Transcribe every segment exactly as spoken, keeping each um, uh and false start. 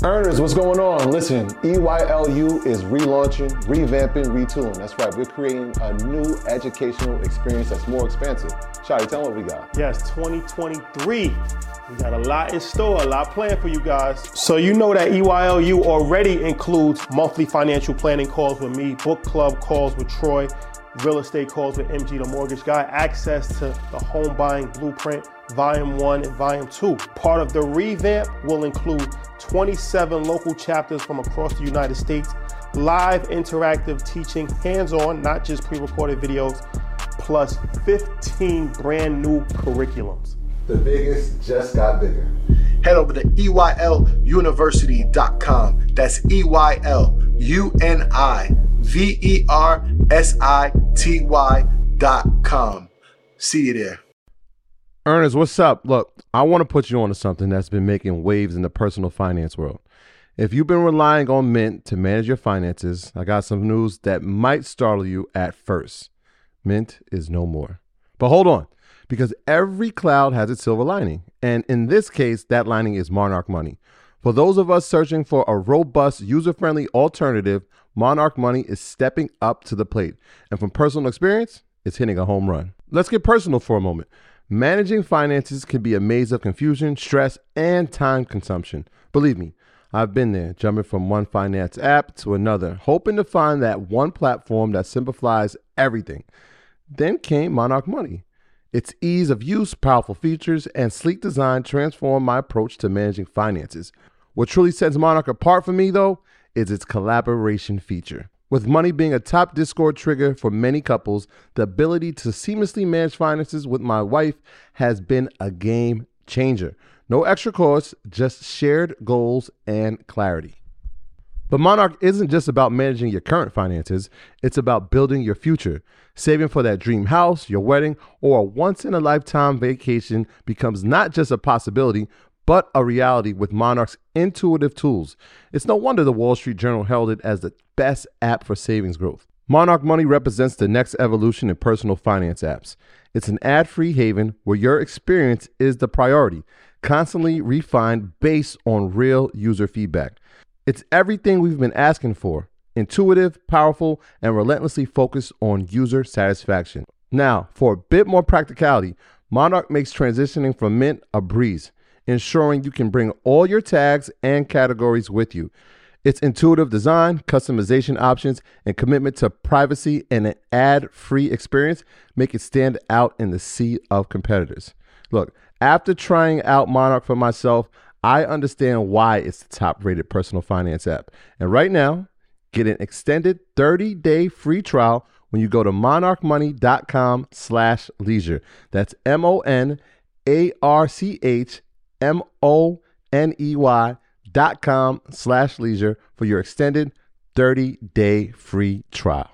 Earners, what's going on? Listen, E Y L U is relaunching, revamping, retooling. That's right, we're creating a new educational experience that's more expansive. Shadi, tell them what we got. Yes, twenty twenty-three. We got a lot in store, a lot planned for you guys. So you know that E Y L U already includes monthly financial planning calls with me, book club calls with Troy, real estate calls with M G the Mortgage Guy, access to the home buying blueprint, volume one and volume two. Part of the revamp will include twenty-seven local chapters from across the United States, live interactive teaching, hands-on, not just pre-recorded videos, plus fifteen brand new curriculums. The biggest just got bigger. Head over to E Y L university dot com. That's E Y L U N I V E R S I T Y dot com. See you there. Earners, what's up? Look, I want to put you on to something that's been making waves in the personal finance world. If you've been relying on Mint to manage your finances, I got some news that might startle you at first. Mint is no more. But hold on, because every cloud has its silver lining. And in this case, that lining is Monarch Money. For those of us searching for a robust, user-friendly alternative, Monarch Money is stepping up to the plate. And from personal experience, it's hitting a home run. Let's get personal for a moment. Managing finances can be a maze of confusion, stress, and time consumption. Believe me, I've been there, jumping from one finance app to another, hoping to find that one platform that simplifies everything. Then came Monarch Money. Its ease of use, powerful features, and sleek design transformed my approach to managing finances. What truly sets Monarch apart for me, though, is its collaboration feature. With money being a top Discord trigger for many couples, the ability to seamlessly manage finances with my wife has been a game changer. No extra costs, just shared goals and clarity. But Monarch isn't just about managing your current finances, it's about building your future. Saving for that dream house, your wedding, or a once-in-a-lifetime vacation becomes not just a possibility, but a reality with Monarch's intuitive tools. It's no wonder the Wall Street Journal held it as the best app for savings growth. Monarch Money represents the next evolution in personal finance apps. It's an ad-free haven where your experience is the priority, constantly refined based on real user feedback. It's everything we've been asking for: intuitive, powerful, and relentlessly focused on user satisfaction. Now, for a bit more practicality, Monarch makes transitioning from Mint a breeze, ensuring you can bring all your tags and categories with you. Its intuitive design, customization options, and commitment to privacy and an ad-free experience make it stand out in the sea of competitors. Look, after trying out Monarch for myself, I understand why it's the top-rated personal finance app. And right now, get an extended thirty-day free trial when you go to monarch money dot com slash leisure. That's M O N A R C H M O N E Y dot com slash leisure for your extended thirty-day free trial.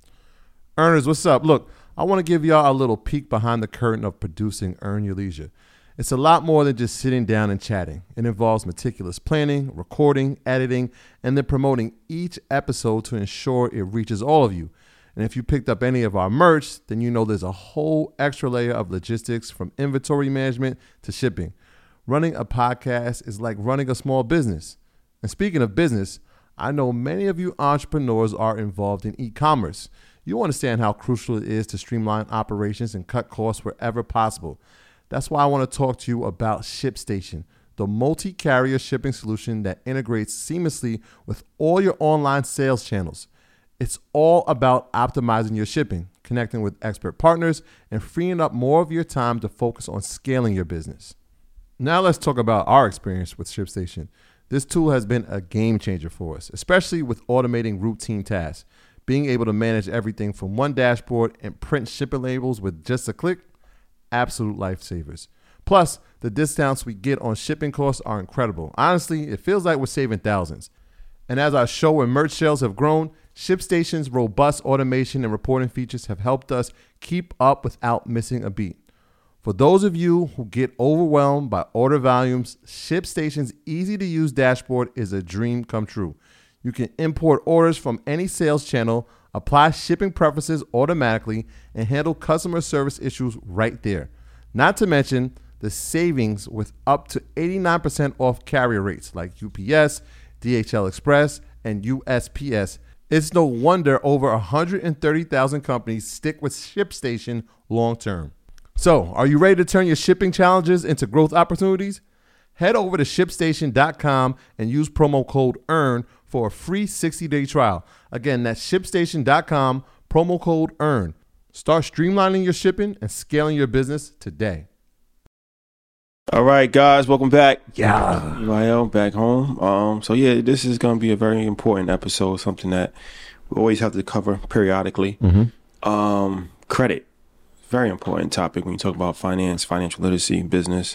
Earners, what's up? Look, I want to give y'all a little peek behind the curtain of producing Earn Your Leisure. It's a lot more than just sitting down and chatting. It involves meticulous planning, recording, editing, and then promoting each episode to ensure it reaches all of you. And if you picked up any of our merch, then you know there's a whole extra layer of logistics, from inventory management to shipping. Running a podcast is like running a small business. And speaking of business, I know many of you entrepreneurs are involved in e-commerce. You understand how crucial it is to streamline operations and cut costs wherever possible. That's why I want to talk to you about ShipStation, the multi-carrier shipping solution that integrates seamlessly with all your online sales channels. It's all about optimizing your shipping, connecting with expert partners, and freeing up more of your time to focus on scaling your business. Now let's talk about our experience with ShipStation. This tool has been a game changer for us, especially with automating routine tasks. Being able to manage everything from one dashboard and print shipping labels with just a click, absolute lifesavers. Plus, the discounts we get on shipping costs are incredible. Honestly, it feels like we're saving thousands. And as our show and merch sales have grown, ShipStation's robust automation and reporting features have helped us keep up without missing a beat. For those of you who get overwhelmed by order volumes, ShipStation's easy-to-use dashboard is a dream come true. You can import orders from any sales channel, apply shipping preferences automatically, and handle customer service issues right there. Not to mention the savings with up to eighty-nine percent off carrier rates like U P S, D H L Express, and U S P S. It's no wonder over one hundred thirty thousand companies stick with ShipStation long term. So, are you ready to turn your shipping challenges into growth opportunities? Head over to ship station dot com and use promo code EARN for a free sixty-day trial. Again, that's ship station dot com, promo code EARN. Start streamlining your shipping and scaling your business today. All right, guys, welcome back. Yeah. U I L back home. Um, so, yeah, this is going to be a very important episode, something that we always have to cover periodically. Mm-hmm. Um, credit. Very important topic when you talk about finance, financial literacy, business.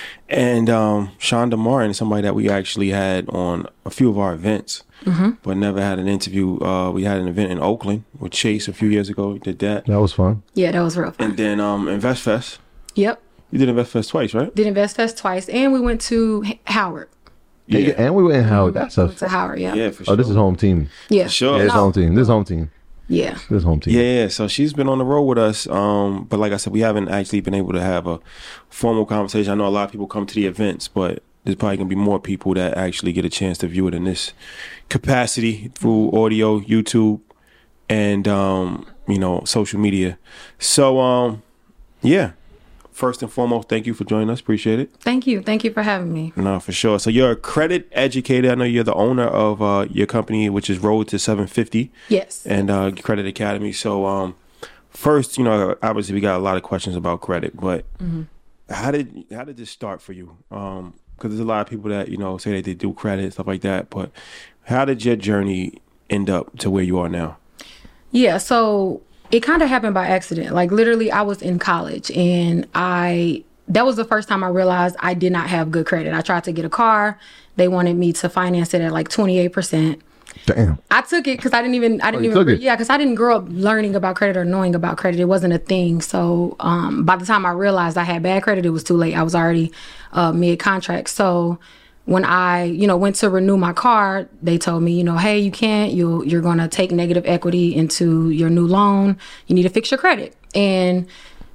And um, Shonda Martin is somebody that we actually had on a few of our events, mm-hmm. but never had an interview. Uh, we had an event in Oakland with Chase a few years ago. We did that. That was fun. Yeah, that was real fun. And then um, InvestFest. Yep. You did InvestFest twice, right? Did InvestFest twice, and we went to H- Howard. Yeah. And we went in Howard. That's a. We went to Howard, yeah. Yeah, for sure. Oh, this is home team. Yeah. For sure. Yeah, it's No. home team. This is home team. Yeah. This is home team. Yeah, yeah. So she's been on the road with us. Um, but like I said, we haven't actually been able to have a formal conversation. I know a lot of people come to the events, but there's probably going to be more people that actually get a chance to view it in this capacity through audio, YouTube, and, um, you know, social media. So, um, yeah. First and foremost, thank you for joining us. Appreciate it. Thank you. Thank you for having me. No, for sure. So you're a credit educator. I know you're the owner of uh, your company, which is Road to seven fifty. Yes. And uh, Credit Academy. So um, first, you know, obviously we got a lot of questions about credit, but mm-hmm. how did how did this start for you? Um, because there's a lot of people that, you know, say that they do credit, stuff like that. But how did your journey end up to where you are now? Yeah, so it kind of happened by accident. Like literally I was in college and I, that was the first time I realized I did not have good credit. I tried to get a car. They wanted me to finance it at like twenty-eight percent. Damn. I took it because I didn't even, I didn't Oh, you even, took it? yeah, because I didn't grow up learning about credit or knowing about credit. It wasn't a thing. So um, by the time I realized I had bad credit, it was too late. I was already uh, mid-contract. So when I, you know, went to renew my car, they told me, you know, hey, you can't, you you're going to take negative equity into your new loan. You need to fix your credit. And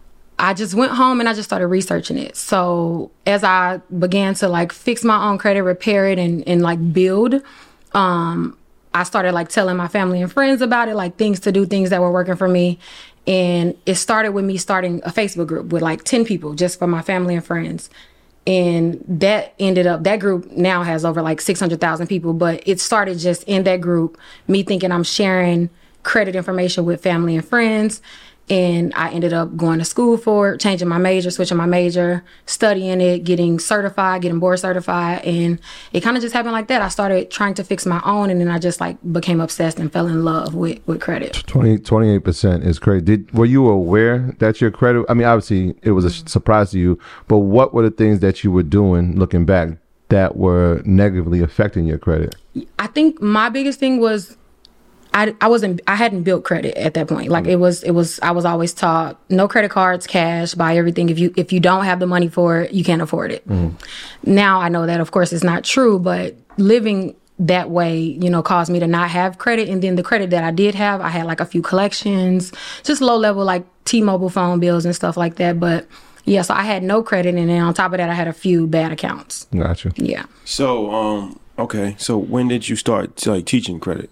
I just went home and I just started researching it. So as I began to like fix my own credit, repair it and, and like build, um, I started like telling my family and friends about it, like things to do, things that were working for me. And it started with me starting a Facebook group with like ten people just for my family and friends. And that ended up, that group now has over like six hundred thousand people, but it started just in that group, me thinking I'm sharing credit information with family and friends. And I ended up going to school for it, changing my major, switching my major, studying it, getting certified, getting board certified. And it kind of just happened like that. I started trying to fix my own, and then I just like became obsessed and fell in love with, with credit. twenty, twenty-eight percent is crazy. Did, were you aware that your credit, I mean, obviously it was a mm-hmm. surprise to you, but what were the things that you were doing looking back that were negatively affecting your credit? I think my biggest thing was I, I wasn't, I hadn't built credit at that point. Like it was, it was, I was always taught no credit cards, cash, buy everything. If you, if you don't have the money for it, you can't afford it. Mm. Now I know that of course it's not true, but living that way, you know, caused me to not have credit. And then the credit that I did have, I had like a few collections, just low level, like T-Mobile phone bills and stuff like that. But yeah, so I had no credit. And then on top of that, I had a few bad accounts. Gotcha. Yeah. So, um, okay. So when did you start like teaching credit?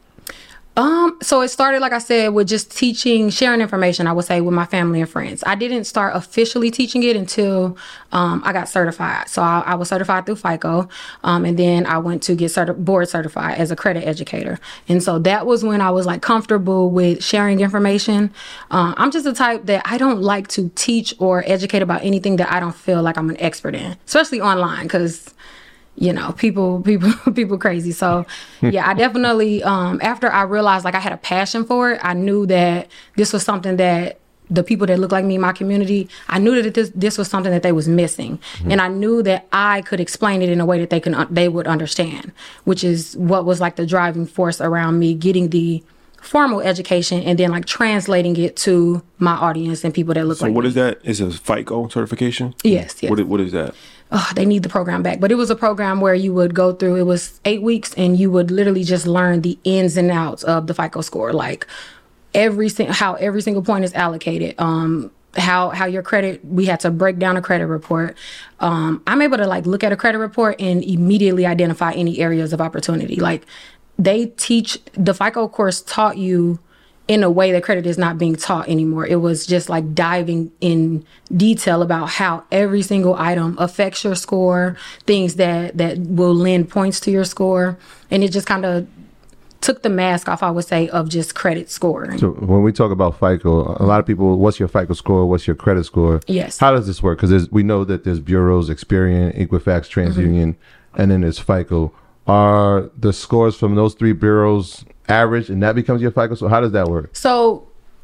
Um, so it started, like I said, with just teaching, sharing information, I would say, with my family and friends. I didn't start officially teaching it until um, I got certified. So I, I was certified through FICO, um, and then I went to get certi- board certified as a credit educator. And so that was when I was like comfortable with sharing information. Uh, I'm just the type that I don't like to teach or educate about anything that I don't feel like I'm an expert in, especially online, because you know, people, people, people crazy. So yeah, I definitely, um, after I realized like I had a passion for it, I knew that this was something that the people that look like me in my community, I knew that this, this was something that they was missing. Mm-hmm. And I knew that I could explain it in a way that they can, they would understand, which is what was like the driving force around me getting the formal education and then like translating it to my audience and people that look so like me. So what is that? Is a FICO certification? Yes, yes. What, what is that? Oh, they need the program back. But it was a program where you would go through, it was eight weeks and you would literally just learn the ins and outs of the FICO score. Like every, how every single point is allocated. Um, how how your credit, we had to break down a credit report. Um, I'm able to like look at a credit report and immediately identify any areas of opportunity. Like they teach, the FICO course taught you in a way that credit is not being taught anymore. It was just like diving in detail about how every single item affects your score, things that, that will lend points to your score. And it just kind of took the mask off, I would say, of just credit scoring. So when we talk about FICO, a lot of people, what's your FICO score? What's your credit score? Yes. How does this work? Because we know that there's bureaus, Experian, Equifax, TransUnion, mm-hmm. and then there's FICO. Are the scores from those three bureaus average and that becomes your FICO? So how does that work? So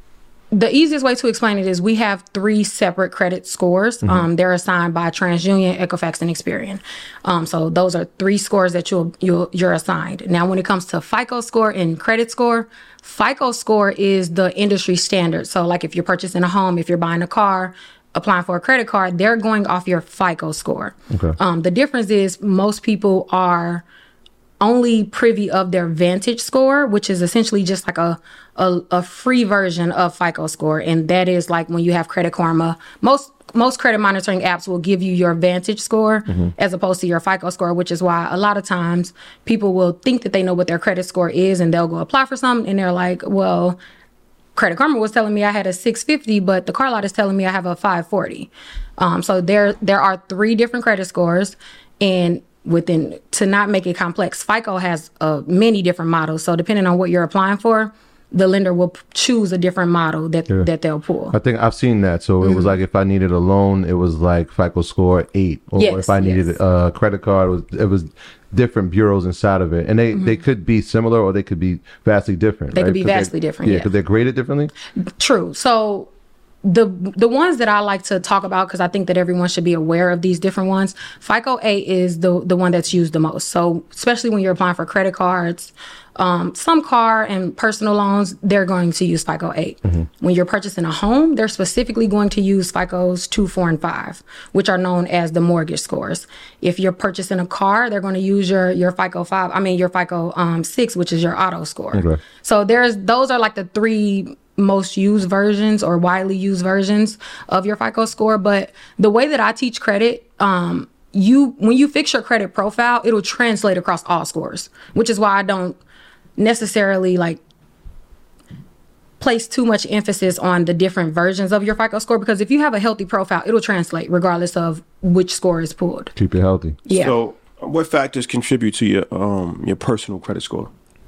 the easiest way to explain it is we have three separate credit scores. Mm-hmm. Um, they're assigned by TransUnion, Equifax, and Experian. Um, so those are three scores that you'll, you'll, you're assigned. Now, when it comes to FICO score and credit score, FICO score is the industry standard. So like if you're purchasing a home, if you're buying a car, applying for a credit card, they're going off your FICO score. Okay. Um, the difference is most people are only privy of their Vantage score, which is essentially just like a, a a free version of FICO score. And that is like when you have Credit Karma, most most credit monitoring apps will give you your Vantage score mm-hmm. as opposed to your FICO score, which is why a lot of times people will think that they know what their credit score is and they'll go apply for something and they're like, well, Credit Karma was telling me I had a six fifty, but the car lot is telling me I have a five forty. Um, so there there are three different credit scores, and within, to not make it complex, FICO has uh, many different models. So depending on what you're applying for, the lender will p- choose a different model that yeah. that they'll pull. I think I've seen that. So mm-hmm. it was like if I needed a loan, it was like FICO score eight. Or yes, if I needed yes. a credit card, it was, it was different bureaus inside of it. And they, mm-hmm. they could be similar or they could be vastly different. They right? could be vastly different, yeah. Yeah, because they're graded differently? True. So the the ones that I like to talk about, because I think that everyone should be aware of these different ones, FICO eight is the the one that's used the most. So especially when you're applying for credit cards, um, some car and personal loans, they're going to use FICO eight. Mm-hmm. When you're purchasing a home, they're specifically going to use FICOs two, four, and five, which are known as the mortgage scores. If you're purchasing a car, they're going to use your your FICO five, I mean your FICO um, six, which is your auto score. Okay. So there's those are like the three most used versions or widely used versions of your FICO score. But the way that I teach credit, um, you when you fix your credit profile, it'll translate across all scores, which is why I don't necessarily like place too much emphasis on the different versions of your FICO score, because if you have a healthy profile, it'll translate regardless of which score is pulled. Keep it healthy. Yeah. So what factors contribute to your um your personal credit score?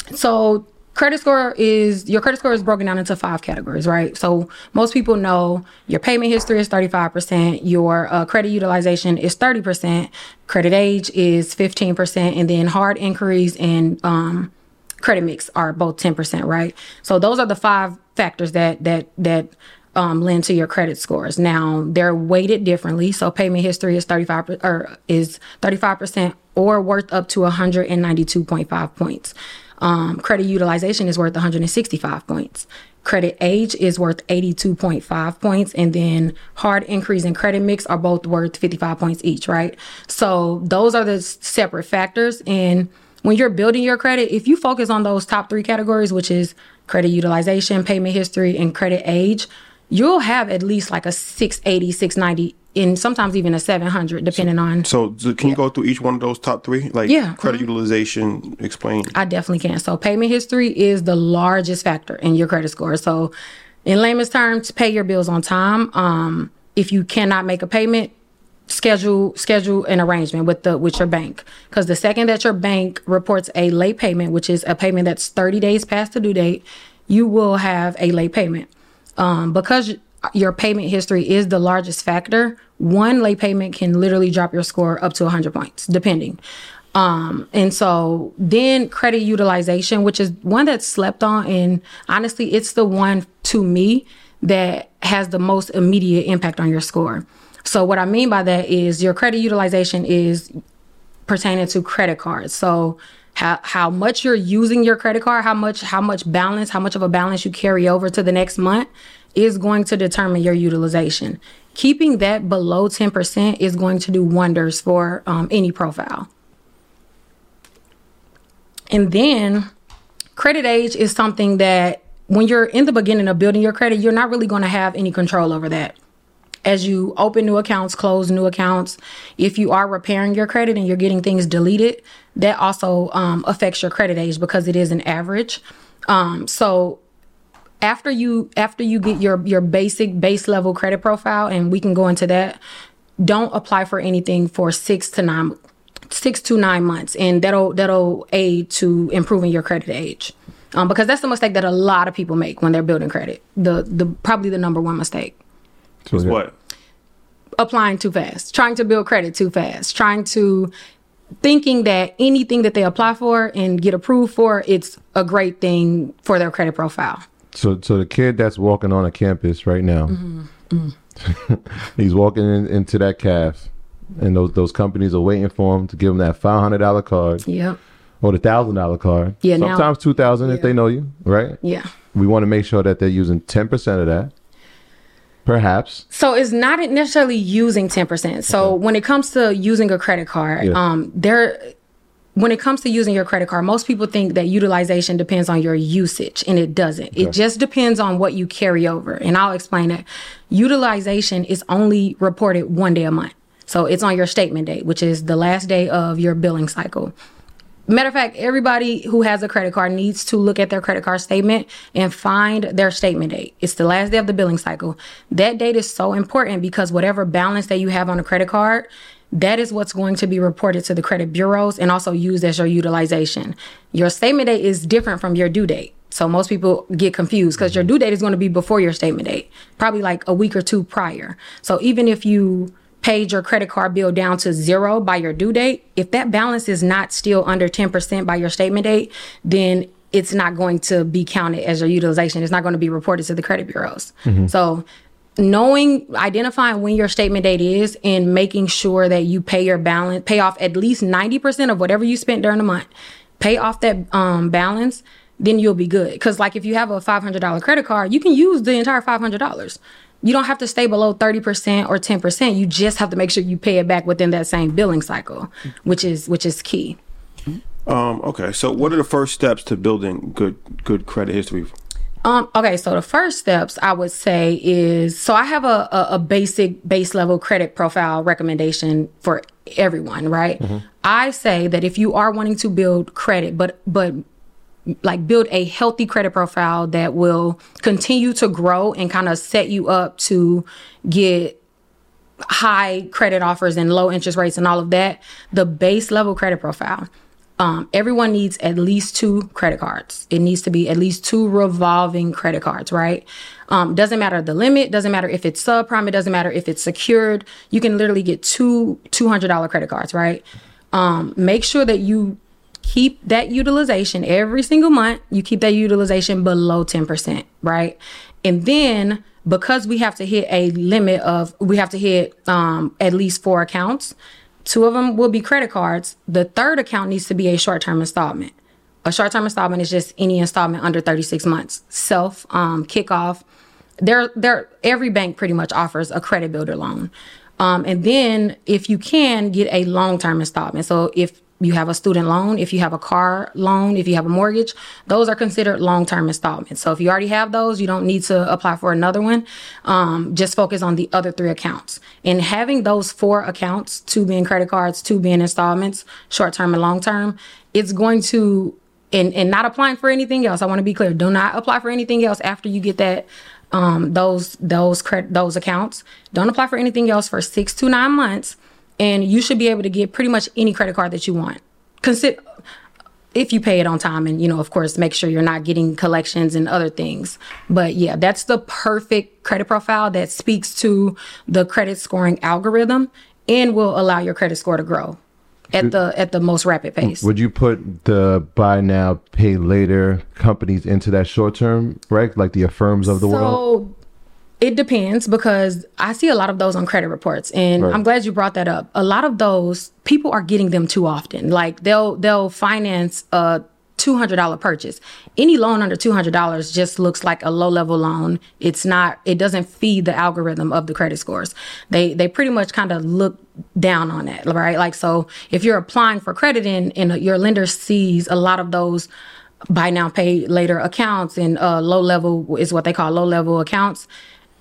So Credit score is, your credit score is broken down into five categories, right? So most people know your payment history is thirty-five percent, your uh, credit utilization is thirty percent, credit age is fifteen percent, and then hard inquiries and um, credit mix are both ten percent, right? So those are the five factors that that that um, lend to your credit scores. Now they're weighted differently. So payment history is thirty-five or is thirty-five percent or worth up to one hundred ninety-two point five points. Um, credit utilization is worth one hundred sixty-five points. Credit age is worth eighty-two point five points. And then hard increase and credit mix are both worth fifty-five points each, right? So those are the separate factors. And when you're building your credit, if you focus on those top three categories, which is credit utilization, payment history, and credit age, you'll have at least like a six eighty, six ninety, and sometimes even a seven hundred, depending so, on. So, so can you go through each one of those top three? Like yeah. credit mm-hmm. utilization, explain. I definitely can. So payment history is the largest factor in your credit score. So in layman's terms, pay your bills on time. Um, if you cannot make a payment, schedule schedule an arrangement with the with your bank. Because the second that your bank reports a late payment, which is a payment that's thirty days past the due date, you will have a late payment. Um, because your payment history is the largest factor, one late payment can literally drop your score up to one hundred points, depending. Um, and so then credit utilization, which is one that's slept on. And honestly, it's the one to me that has the most immediate impact on your score. So what I mean by that is your credit utilization is pertaining to credit cards. So how how much you're using your credit card, how much how much balance, how much of a balance you carry over to the next month is going to determine your utilization. Keeping that below ten percent is going to do wonders for um, any profile. And then credit age is something that when you're in the beginning of building your credit, you're not really going to have any control over that. as you open new accounts, close new accounts, if you are repairing your credit and you're getting things deleted, that also um, affects your credit age because it is an average. Um, so after you after you get your your basic base level credit profile, and we can go into that, don't apply for anything for six to nine six to nine months, and that'll that'll aid to improving your credit age. Um, because that's the mistake that a lot of people make when they're building credit. The the probably the number one mistake. So what? Applying too fast, trying to build credit too fast, trying to thinking that anything that they apply for and get approved for, it's a great thing for their credit profile. So, so the kid that's walking on a campus right now, mm-hmm. Mm-hmm. he's walking in, into that C A F, and those those companies are waiting for him to give him that five hundred dollar card. Yep. Or the thousand dollar card. Yeah. Sometimes now, two thousand yeah. if they know you, right? Yeah. We want to make sure that they're using ten percent of that. Perhaps. So it's not necessarily using ten percent. So okay. when it comes to using a credit card, yeah. um, there, when it comes to using your credit card, most people think that utilization depends on your usage, and it doesn't. Okay. It just depends on what you carry over. And I'll explain that. Utilization is only reported one day a month. So it's on your statement date, which is the last day of your billing cycle. Matter of fact, everybody who has a credit card needs to look at their credit card statement and find their statement date. It's the last day of the billing cycle. That date is so important because whatever balance that you have on a credit card, that is what's going to be reported to the credit bureaus and also used as your utilization. Your statement date is different from your due date. So most people get confused because your due date is going to be before your statement date, probably like a week or two prior. So even if you paid your credit card bill down to zero by your due date, if that balance is not still under ten percent by your statement date, then it's not going to be counted as your utilization. It's not going to be reported to the credit bureaus. Mm-hmm. So knowing, identifying when your statement date is and making sure that you pay your balance, pay off at least ninety percent of whatever you spent during the month, pay off that um, balance, then you'll be good. Because like if you have a five hundred dollar credit card, you can use the entire five hundred dollars. You don't have to stay below thirty percent or ten percent. You just have to make sure you pay it back within that same billing cycle, which is which is key. Um, okay, so what are the first steps to building good good credit history? Um, okay, so the first steps I would say is, so I have a, a, a basic base level credit profile recommendation for everyone, right? Mm-hmm. I say that if you are wanting to build credit, but but like build a healthy credit profile that will continue to grow and kind of set you up to get high credit offers and low interest rates and all of that, the base level credit profile. Um, everyone needs at least two credit cards. It needs to be at least two revolving credit cards, right? Um, doesn't matter the limit, doesn't matter if it's subprime, it doesn't matter if it's secured. You can literally get two two hundred dollar credit cards, right? Um, make sure that you keep that utilization every single month. You keep that utilization below ten percent, right? And then because we have to hit a limit of, we have to hit um, at least four accounts. Two of them will be credit cards. The third account needs to be a short-term installment. A short-term installment is just any installment under thirty-six months. Self, um, kickoff. There, there. Every bank pretty much offers a credit builder loan. Um, and then if you can, get a long-term installment. So if you have a student loan, if you have a car loan, if you have a mortgage, those are considered long-term installments. So if you already have those, you don't need to apply for another one. Um, just focus on the other three accounts. And having those four accounts, two being credit cards, two being installments, short-term and long-term, it's going to, and, and not applying for anything else. I want to be clear. Do not apply for anything else after you get that, um, those, those credit, those accounts. Don't apply for anything else for six to nine months. And you should be able to get pretty much any credit card that you want. Consider if you pay it on time, and, you know, of course, make sure you're not getting collections and other things. But yeah, that's the perfect credit profile that speaks to the credit scoring algorithm and will allow your credit score to grow at the at the most rapid pace. Would you put the buy now, pay later companies into that short term, right? Like the Affirms of the so, world? It depends, because I see a lot of those on credit reports, and right. I'm glad you brought that up. A lot of those, people are getting them too often. Like they'll they'll finance a two hundred dollar purchase. Any loan under two hundred dollars just looks like a low level loan. It's not, it doesn't feed the algorithm of the credit scores. They they pretty much kind of look down on that, right? Like, so if you're applying for credit and, and your lender sees a lot of those buy now, pay later accounts and uh, low level is what they call low level accounts,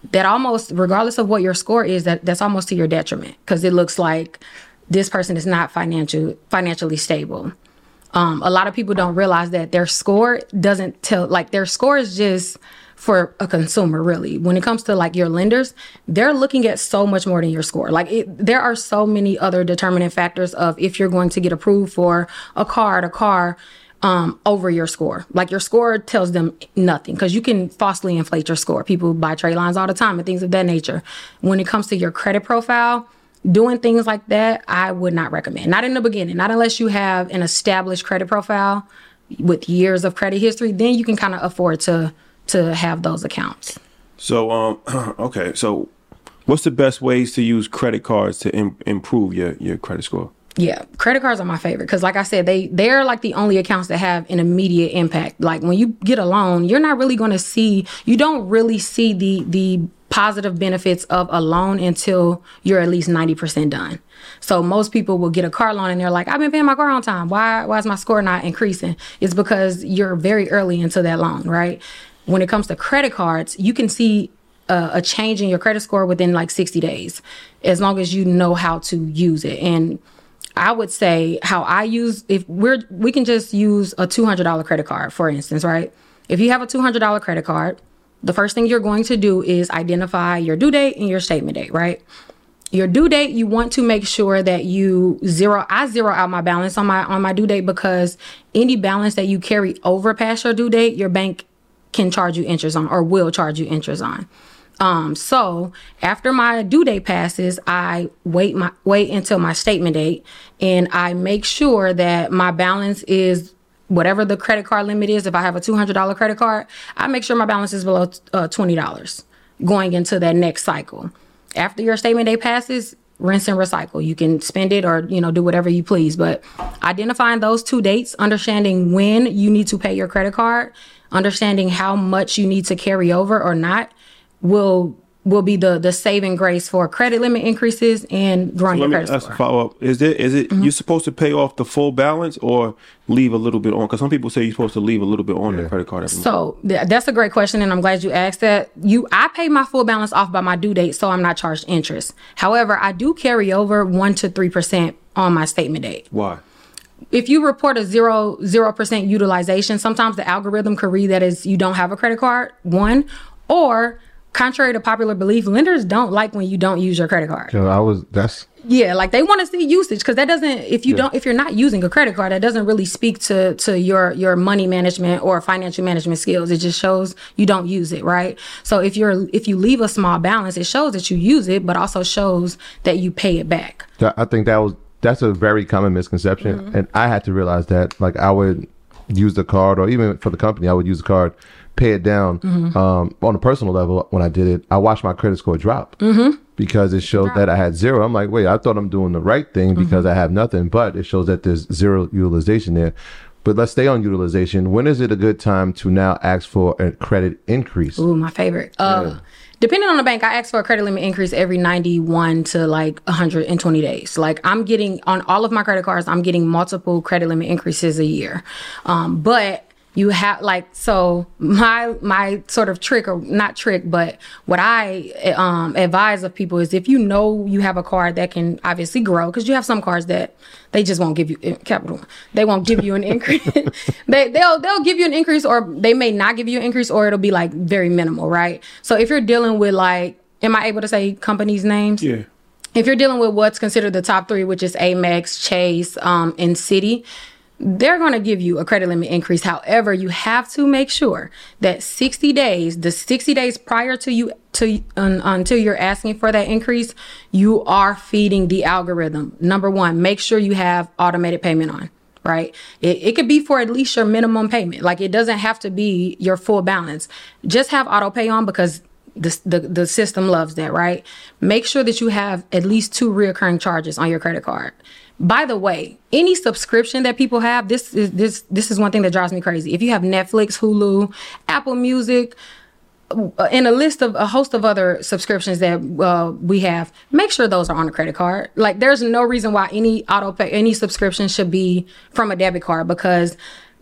that almost, regardless of what your score is, that that's almost to your detriment, because it looks like this person is not financial financially stable. Um, a lot of people don't realize that their score doesn't tell, like their score is just for a consumer, really. When it comes to like your lenders, they're looking at so much more than your score. Like it, there are so many other determining factors of if you're going to get approved for a card, a car, um, over your score. Like your score tells them nothing, because you can falsely inflate your score. People buy trade lines all the time and things of that nature. When it comes to your credit profile, doing things like that, I would not recommend. Not in the beginning, not unless you have an established credit profile with years of credit history. Then you can kind of afford to to have those accounts. So, um, okay. So what's the best ways to use credit cards to im- improve your, your credit score? Yeah, credit cards are my favorite because, like I said, they, they're like the only accounts that have an immediate impact. Like when you get a loan, you're not really going to see, you don't really see the the positive benefits of a loan until you're at least ninety percent done. So most people will get a car loan and they're like, I've been paying my car on time. Why, why is my score not increasing? It's because you're very early into that loan, right? When it comes to credit cards, you can see a, a change in your credit score within like sixty days, as long as you know how to use it. And I would say how I use, if we're, we can just use a two hundred dollars credit card, for instance, right? If you have a two hundred dollars credit card, the first thing you're going to do is identify your due date and your statement date, right? Your due date, you want to make sure that you zero, I zero out my balance on my, on my due date, because any balance that you carry over past your due date, your bank can charge you interest on, or will charge you interest on. Um, so after my due date passes, I wait my wait until my statement date, and I make sure that my balance is whatever the credit card limit is. If I have a two hundred dollars credit card, I make sure my balance is below uh, twenty dollars going into that next cycle. After your statement date passes, rinse and recycle. You can spend it or, you know, do whatever you please. But identifying those two dates, understanding when you need to pay your credit card, understanding how much you need to carry over or not, will will be the the saving grace for credit limit increases and growing So your let credit me ask score. a follow up. Is it is it Mm-hmm. you're supposed to pay off the full balance or leave a little bit on? Because some people say you're supposed to leave a little bit on the credit card every month. So th- that's a great question, and I'm glad you asked that. You, I pay my full balance off by my due date, so I'm not charged interest. However, I do carry over one to three percent on my statement date. Why? If you report a zero zero percent utilization, sometimes the algorithm could read that as you don't have a credit card. One, or contrary to popular belief, lenders don't like when you don't use your credit card. So I was that's Yeah, like they want to see usage, because that doesn't, if you don't, if you're not using a credit card, that doesn't really speak to to your your money management or financial management skills. It just shows you don't use it, right? So if you're if you leave a small balance, it shows that you use it, but also shows that you pay it back. I think that was that's a very common misconception, Mm-hmm. and I had to realize that. Like I would use the card, or even for the company, I would use the card, pay it down. Mm-hmm. Um, on a personal level, when I did it, I watched my credit score drop Mm-hmm. because it showed that I had zero. I'm like, wait, I thought I'm doing the right thing because Mm-hmm. I have nothing, but it shows that there's zero utilization there. But let's stay on utilization. When is it a good time to now ask for a credit increase? Ooh, my favorite. Uh, depending on the bank, I ask for a credit limit increase every ninety-one to like one hundred twenty days. Like I'm getting on all of my credit cards, I'm getting multiple credit limit increases a year. Um, but you have like, so my my sort of trick, or not trick, but what I um, advise of people is, if you know you have a card that can obviously grow, because you have some cards that they just won't give you capital, they won't give you an increase. they they'll they'll give you an increase, or they may not give you an increase, or it'll be like very minimal, right? So if you're dealing with like, am I able to say companies' names? Yeah. If you're dealing with what's considered the top three, which is Amex, Chase, um, and Citi, they're going to give you a credit limit increase. However, you have to make sure that sixty days, the sixty days prior to you, to un, until you're asking for that increase, you are feeding the algorithm. Number one, make sure you have automated payment on, right? It, it could be for at least your minimum payment. Like it doesn't have to be your full balance. Just have auto pay on, because the, the, the system loves that, right? Make sure that you have at least two reoccurring charges on your credit card. By the way, any subscription that people have, this is this this is one thing that drives me crazy. If you have Netflix, Hulu, Apple Music, and a list of a host of other subscriptions that uh, we have, make sure those are on a credit card. Like there's no reason why any auto pay, any subscription should be from a debit card, because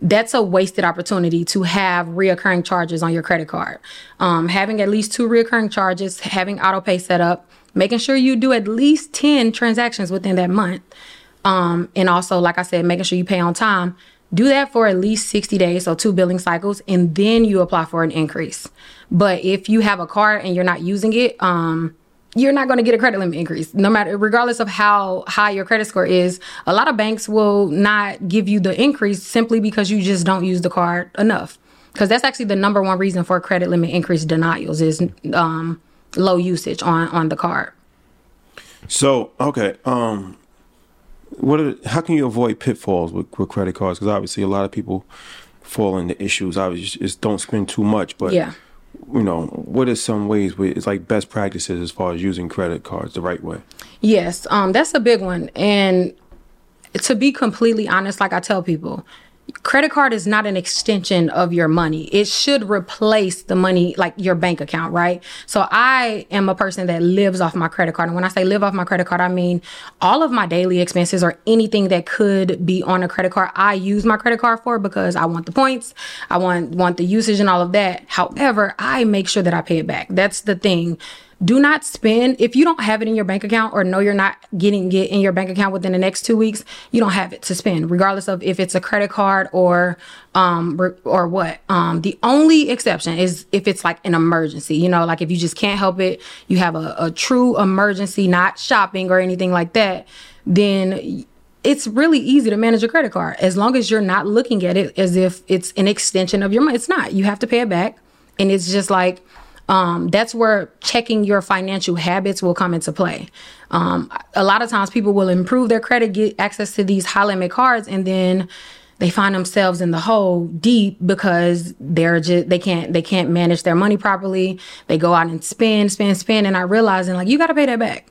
that's a wasted opportunity to have reoccurring charges on your credit card. Um, having at least two reoccurring charges, having auto pay set up, making sure you do at least ten transactions within that month. Um, and also, like I said, making sure you pay on time. Do that for at least sixty days, so two billing cycles, and then you apply for an increase. But if you have a card and you're not using it, um, you're not going to get a credit limit increase, no matter, regardless of how high your credit score is. A lot of banks will not give you the increase simply because you just don't use the card enough. Because that's actually the number one reason for credit limit increase denials is um, low usage on, on the card. So, okay. Um, what are, how can you avoid pitfalls with, with credit cards? Because obviously a lot of people fall into issues. Obviously, just don't spend too much, but yeah. You know, what are some ways where it's like best practices as far as using credit cards the right way? Yes, um, that's a big one. And to be completely honest, like I tell people, credit card is not an extension of your money. It should replace the money, like your bank account, right? So I am a person that lives off my credit card. And when I say live off my credit card, I mean all of my daily expenses or anything that could be on a credit card, I use my credit card for because I want the points. I want, want the usage and all of that. However, I make sure that I pay it back. That's the thing. Do not spend, if you don't have it in your bank account or know you're not getting it in your bank account within the next two weeks, you don't have it to spend, regardless of if it's a credit card or um or what. Um, the only exception is if it's like an emergency, you know, like if you just can't help it, you have a, a true emergency, not shopping or anything like that, then it's really easy to manage a credit card as long as you're not looking at it as if it's an extension of your money. It's not. You have to pay it back. And it's just like, Um, that's where checking your financial habits will come into play. Um, a lot of times people will improve their credit, get access to these high limit cards, and then they find themselves in the hole deep because they're just, they can't, they can't manage their money properly. They go out and spend, spend, spend, and I realizing like, you got to pay that back.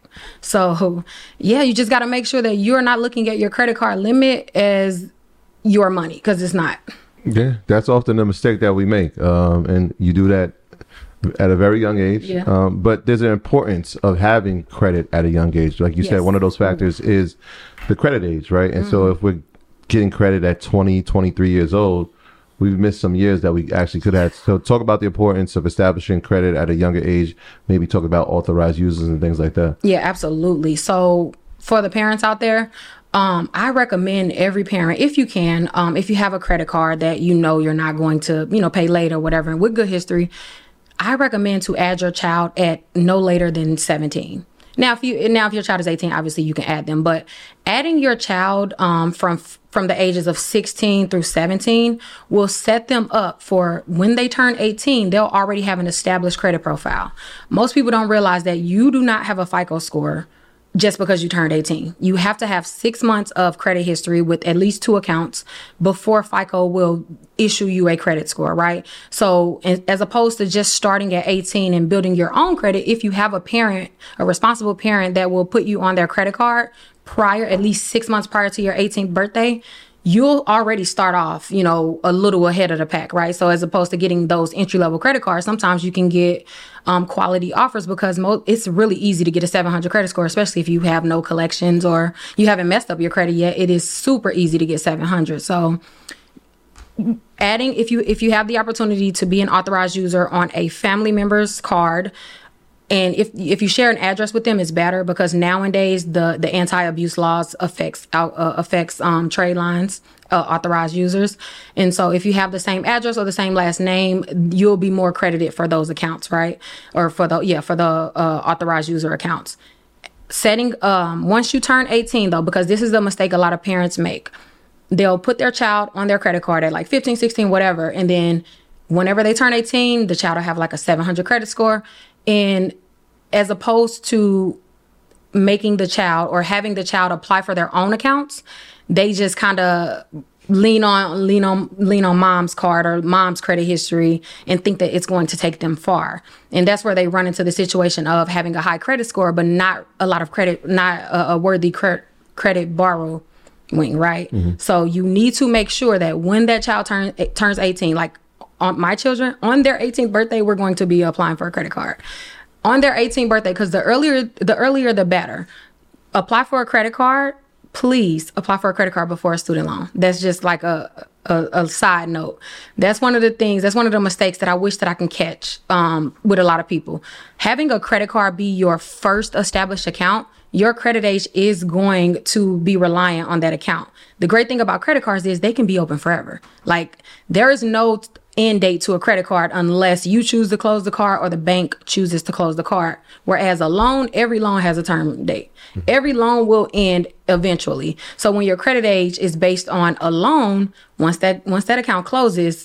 So yeah, you just got to make sure that you're not looking at your credit card limit as your money, because it's not. Yeah, that's often a mistake that we make. Um, and you do that at a very young age. Yeah. Um, but there's an importance of having credit at a young age. Like you Yes. said, one of those factors mm-hmm. is the credit age, right? And mm-hmm. so if we're getting credit at twenty, twenty-three years old, we've missed some years that we actually could have. So talk about the importance of establishing credit at a younger age, maybe talk about authorized users and things like that. Yeah, absolutely. So for the parents out there, Um, I recommend every parent, if you can, um, if you have a credit card that you know you're not going to, you know, pay late or whatever, and with good history, I recommend to add your child at no later than seventeen. Now, if you now if your child is eighteen, obviously you can add them, but adding your child um, from from the ages of sixteen through seventeen will set them up for when they turn eighteen, they'll already have an established credit profile. Most people don't realize that you do not have a FICO score just because you turned eighteen. You have to have six months of credit history with at least two accounts before FICO will issue you a credit score, right? So as opposed to just starting at eighteen and building your own credit, if you have a parent, a responsible parent that will put you on their credit card prior, at least six months prior to your eighteenth birthday, you'll already start off, you know, a little ahead of the pack, right? So as opposed to getting those entry-level credit cards, sometimes you can get um, quality offers because mo- it's really easy to get a seven hundred credit score, especially if you have no collections or you haven't messed up your credit yet. It is super easy to get seven hundred. So adding, if you if you have the opportunity to be an authorized user on a family member's card, and if if you share an address with them, it's better because nowadays the, the anti-abuse laws affects uh, affects um, trade lines, uh, authorized users. And so if you have the same address or the same last name, you'll be more credited for those accounts, right? Or for the yeah for the uh, authorized user accounts. Setting um, once you turn eighteen though, because this is the mistake a lot of parents make. They'll put their child on their credit card at like fifteen, sixteen, whatever, and then whenever they turn eighteen, the child will have like a seven hundred credit score. And as opposed to making the child or having the child apply for their own accounts, they just kind of lean on lean on lean on mom's card or mom's credit history and think that it's going to take them far. And that's where they run into the situation of having a high credit score, but not a lot of credit, not a, a worthy cre- credit borrowing, right? Mm-hmm. So you need to make sure that when that child turn, turns eighteen, like on my children, on their eighteenth birthday, we're going to be applying for a credit card. On their eighteenth birthday, because the earlier the earlier the better. Apply for a credit card. Please apply for a credit card before a student loan. That's just like a a, a side note. That's one of the things, that's one of the mistakes that I wish that I can catch um, with a lot of people. Having a credit card be your first established account, your credit age is going to be reliant on that account. The great thing about credit cards is they can be open forever. Like, there is no end date to a credit card unless you choose to close the card or the bank chooses to close the card. Whereas a loan, every loan has a term date. Mm-hmm. Every loan will end eventually. So when your credit age is based on a loan, once that once that account closes,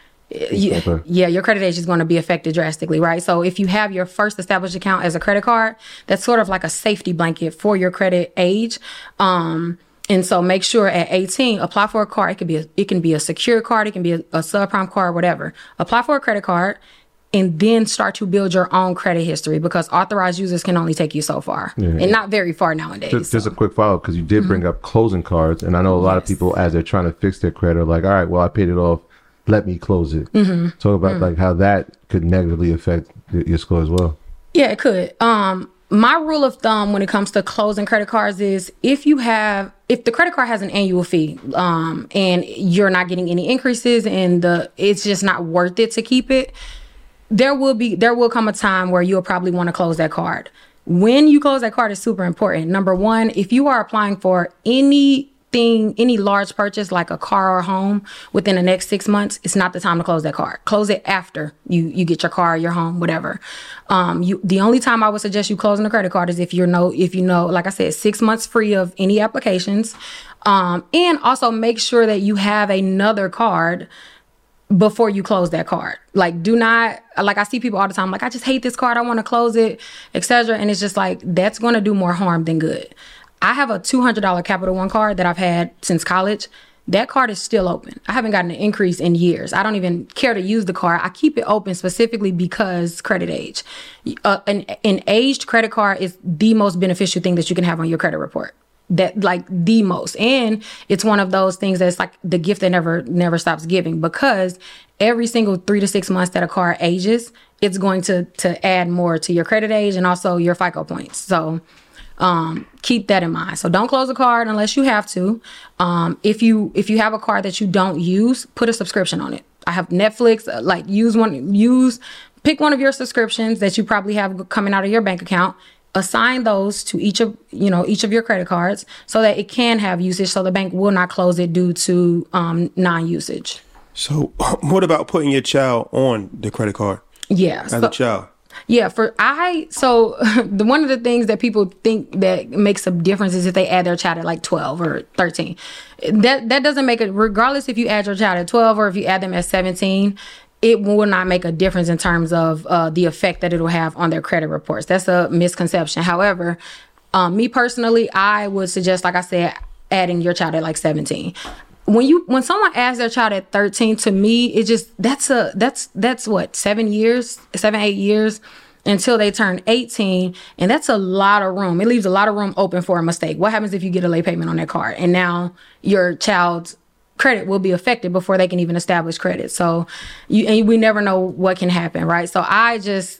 you, yeah, your credit age is going to be affected drastically, right? So if you have your first established account as a credit card, that's sort of like a safety blanket for your credit age. Um, And so make sure at eighteen, apply for a card. It could be a, it can be a secure card. It can be a, a subprime card, whatever. Apply for a credit card and then start to build your own credit history, because authorized users can only take you so far yeah. and not very far nowadays. Just, so. just a quick follow-up, because you did mm-hmm. bring up closing cards. And I know a lot yes. of people, as they're trying to fix their credit, are like, all right, well, I paid it off. Let me close it. Mm-hmm. Talk about mm-hmm. like how that could negatively affect your score as well. Yeah, it could. Um, my rule of thumb when it comes to closing credit cards is if you have, if the credit card has an annual fee, um, and you're not getting any increases and the, it's just not worth it to keep it, there will be, there will come a time where you'll probably want to close that card. When you close that card is super important. Number one, if you are applying for any Thing, any large purchase like a car or home within the next six months, it's not the time to close that card. Close it after you you get your car, your home, whatever. Um, you the only time I would suggest you closing a credit card is if you're no if you know, like I said, six months free of any applications, um, and also make sure that you have another card before you close that card. Like, do not, like I see people all the time, like, I just hate this card, I want to close it, et cetera. And it's just like, that's going to do more harm than good. I have a two hundred dollars Capital One card that I've had since college. That card is still open. I haven't gotten an increase in years. I don't even care to use the card. I keep it open specifically because credit age. Uh, an, an aged credit card is the most beneficial thing that you can have on your credit report. That like the most. And it's one of those things that's like the gift that never, never stops giving, because every single three to six months that a card ages, it's going to, to add more to your credit age and also your FICO points. So, Um, keep that in mind. So don't close a card unless you have to. Um, if you if you have a card that you don't use, put a subscription on it. I have Netflix. Uh, like use one. Use pick one of your subscriptions that you probably have coming out of your bank account. Assign those to each of you know each of your credit cards so that it can have usage. So the bank will not close it due to um, non-usage. So what about putting your child on the credit card? Yeah, as so, a child. Yeah, for I, so the one of the things that people think that makes a difference is if they add their child at like twelve or thirteen. That that doesn't make it, regardless if you add your child at twelve or if you add them at seventeen, it will not make a difference in terms of uh, the effect that it will have on their credit reports. That's a misconception. However, um, me personally, I would suggest, like I said, adding your child at like seventeen. When you when someone adds their child at thirteen, to me, it just that's a that's that's what seven years, seven eight years until they turn eighteen, and that's a lot of room. It leaves a lot of room open for a mistake. What happens if you get a late payment on that card, and now your child's credit will be affected before they can even establish credit? So, you and we never know what can happen, right? So I just.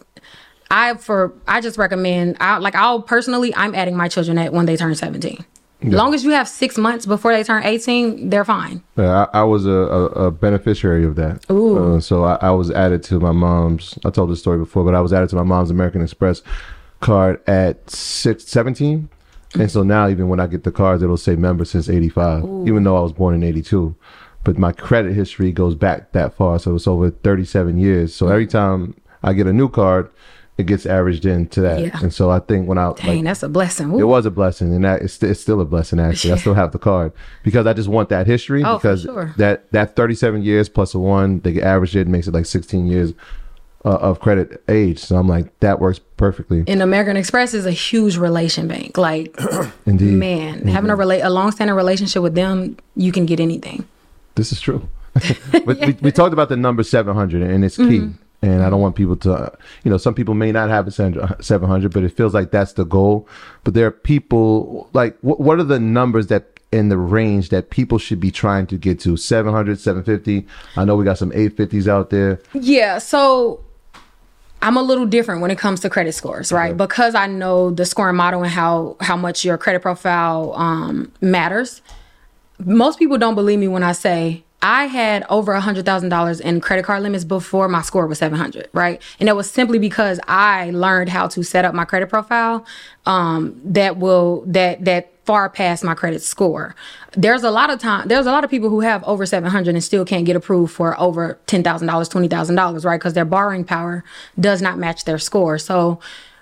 I for I just recommend I like I'll personally I'm adding my children at when they turn seventeen. As yeah. long as you have six months before they turn eighteen, they're fine. Yeah, I, I was a, a, a beneficiary of that. Ooh. Uh, so I, I was added to my mom's, I told this story before, but I was added to my mom's American Express card at six, seventeen. And so now even when I get the cards, it'll say member since eighty-five, Ooh. Even though I was born in eighty-two. But my credit history goes back that far. So it's over thirty-seven years. So every time I get a new card, it gets averaged into that. Yeah. And so I think when I... Dang, like, that's a blessing. Ooh. It was a blessing. And that it's, it's still a blessing, actually. I still have the card because I just want that history. Oh, because for sure. that, that thirty-seven years plus a one, they get averaged it, makes it like sixteen years uh, of credit age. So I'm like, that works perfectly. And American Express is a huge relation bank. Like, Indeed. man, Indeed. having a, rela- a long-standing relationship with them, you can get anything. This is true. But yeah. we, we talked about the number seven hundred, and it's key. Mm-hmm. And I don't want people to, you know, some people may not have a seven hundred, but it feels like that's the goal. But there are people, like, what, what are the numbers that in the range that people should be trying to get to? seven hundred, seven fifty? I know we got some eight fifties out there. Yeah, so I'm a little different when it comes to credit scores, right? Okay. Because I know the scoring model and how, how much your credit profile um, matters. Most people don't believe me when I say I had over one hundred thousand dollars in credit card limits before my score was seven hundred, right? And that was simply because I learned how to set up my credit profile um, that will, that, that far past my credit score. There's a lot of time, there's a lot of people who have over seven hundred and still can't get approved for over ten thousand dollars, twenty thousand dollars, right? Because their borrowing power does not match their score. So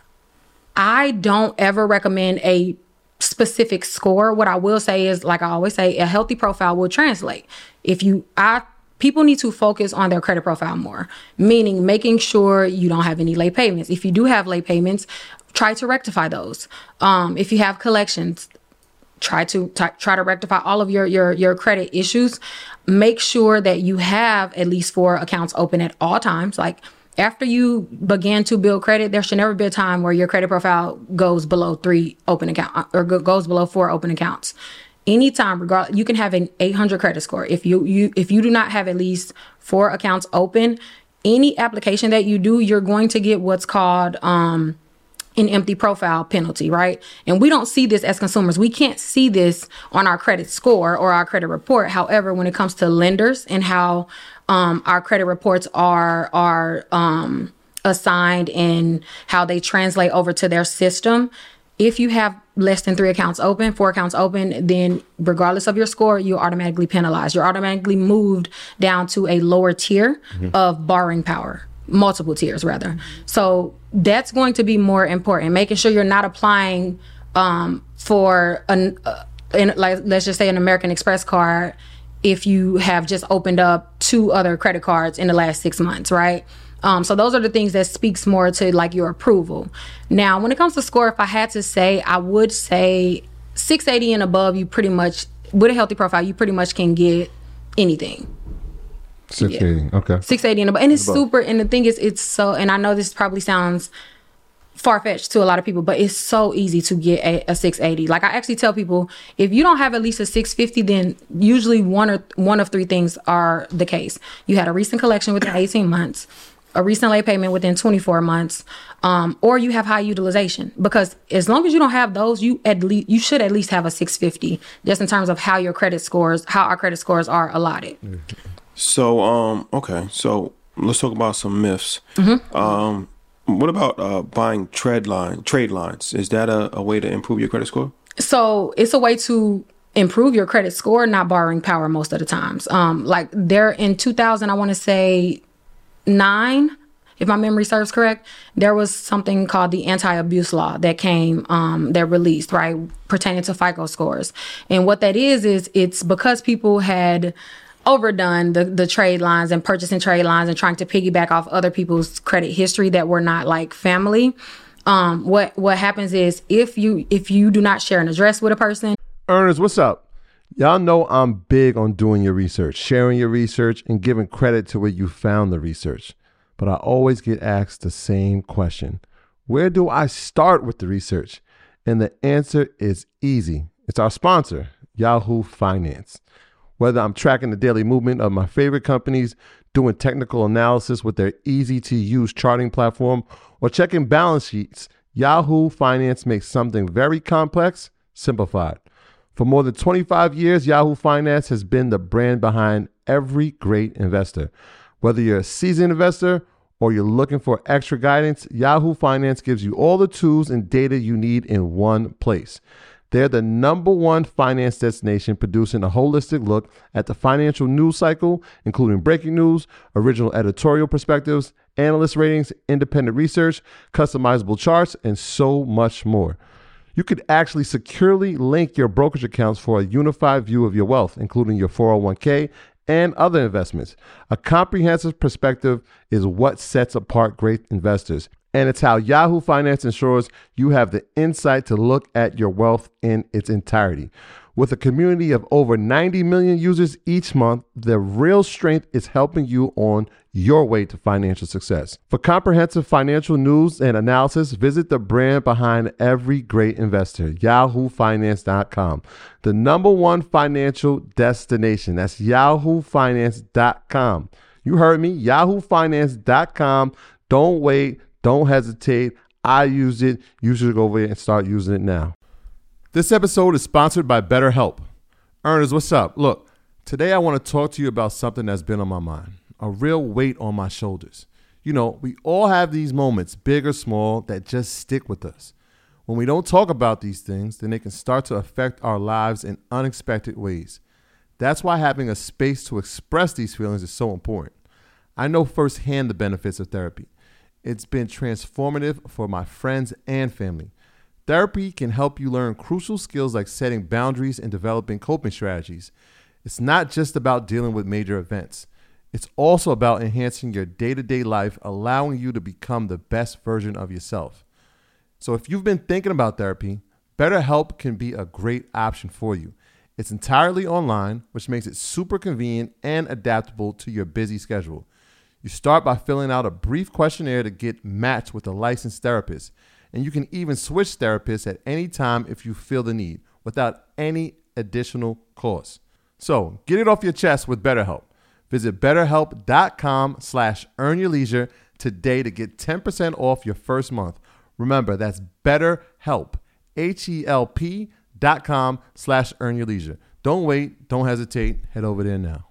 I don't ever recommend a specific score. What I will say is, like I always say, a healthy profile will translate. If you, I, people need to focus on their credit profile more, meaning making sure you don't have any late payments. If you do have late payments, try to rectify those. Um, if you have collections, try to t- try to rectify all of your, your, your credit issues. Make sure that you have at least four accounts open at all times. Like, after you begin to build credit, there should never be a time where your credit profile goes below three open account or goes below four open accounts. Anytime, regardless, you can have an eight hundred credit score. If you, you if you do not have at least four accounts open, any application that you do, you're going to get what's called um, an empty profile penalty, right? And we don't see this as consumers. We can't see this on our credit score or our credit report. However, when it comes to lenders and how um, our credit reports are are um, assigned and how they translate over to their system, if you have less than three accounts open, four accounts open, then regardless of your score, you're automatically penalized. You're automatically moved down to a lower tier mm-hmm. of borrowing power. Multiple tiers rather. So that's going to be more important, making sure you're not applying um, for an, uh, in, like, let's just say an American Express card if you have just opened up two other credit cards in the last six months, right? Um, so those are the things that speaks more to like your approval. Now, when it comes to score, if I had to say, I would say six eighty and above, you pretty much, with a healthy profile, you pretty much can get anything. six eighty, yeah. Okay. six eighty and above. And it's above. super, and the thing is, it's so, and I know this probably sounds far-fetched to a lot of people, but it's so easy to get a, a six eighty. Like I actually tell people, if you don't have at least a six fifty, then usually one or one of three things are the case. You had a recent collection within eighteen months, a recent late payment within twenty-four months, um, or you have high utilization. Because as long as you don't have those, you at least you should at least have a six fifty, just in terms of how your credit scores, how our credit scores are allotted. So, um, okay, so let's talk about some myths. Mm-hmm. Um, what about uh, buying trade line trade lines? Is that a, a way to improve your credit score? So it's a way to improve your credit score, not borrowing power most of the times. Um, like there in two thousand, I want to say nine, if my memory serves correct, there was something called the anti-abuse law that came, um, that released, right, pertaining to FICO scores. And what that is, is it's because people had overdone the, the trade lines and purchasing trade lines and trying to piggyback off other people's credit history that were not like family. Um, what, what happens is if you, if you do not share an address with a person. Earners, what's up? Y'all know I'm big on doing your research, sharing your research, and giving credit to where you found the research. But I always get asked the same question. Where do I start with the research? And the answer is easy. It's our sponsor, Yahoo Finance. Whether I'm tracking the daily movement of my favorite companies, doing technical analysis with their easy-to-use charting platform, or checking balance sheets, Yahoo Finance makes something very complex simplified. For more than twenty-five years, Yahoo Finance has been the brand behind every great investor. Whether you're a seasoned investor or you're looking for extra guidance, Yahoo Finance gives you all the tools and data you need in one place. They're the number one finance destination, producing a holistic look at the financial news cycle, including breaking news, original editorial perspectives, analyst ratings, independent research, customizable charts, and so much more. You could actually securely link your brokerage accounts for a unified view of your wealth, including your four oh one k and other investments. A comprehensive perspective is what sets apart great investors. And it's how Yahoo Finance ensures you have the insight to look at your wealth in its entirety. With a community of over ninety million users each month, the real strength is helping you on your way to financial success. For comprehensive financial news and analysis, visit the brand behind every great investor, yahoo finance dot com. The number one financial destination. That's yahoo finance dot com. You heard me, yahoo finance dot com. Don't wait. Don't hesitate. I use it. You should go over there and start using it now. This episode is sponsored by BetterHelp. Earners, what's up? Look, Today, I want to talk to you about something that's been on my mind, a real weight on my shoulders. You know, we all have these moments, big or small, that just stick with us. When we don't talk about these things, then they can start to affect our lives in unexpected ways. That's why having a space to express these feelings is so important. I know firsthand the benefits of therapy. It's been transformative for my friends and family. Therapy can help you learn crucial skills like setting boundaries and developing coping strategies. It's not just about dealing with major events. It's also about enhancing your day-to-day life, allowing you to become the best version of yourself. So if you've been thinking about therapy, BetterHelp can be a great option for you. It's entirely online, which makes it super convenient and adaptable to your busy schedule. You start by filling out a brief questionnaire to get matched with a licensed therapist, and you can even switch therapists at any time if you feel the need, without any additional cost. So get it off your chest with BetterHelp. Visit betterhelp.com slash earn your leisure today to get ten percent off your first month. Remember, that's BetterHelp, H-E-L-P dot com slash earn your leisure. Don't wait. Don't hesitate. Head over there now.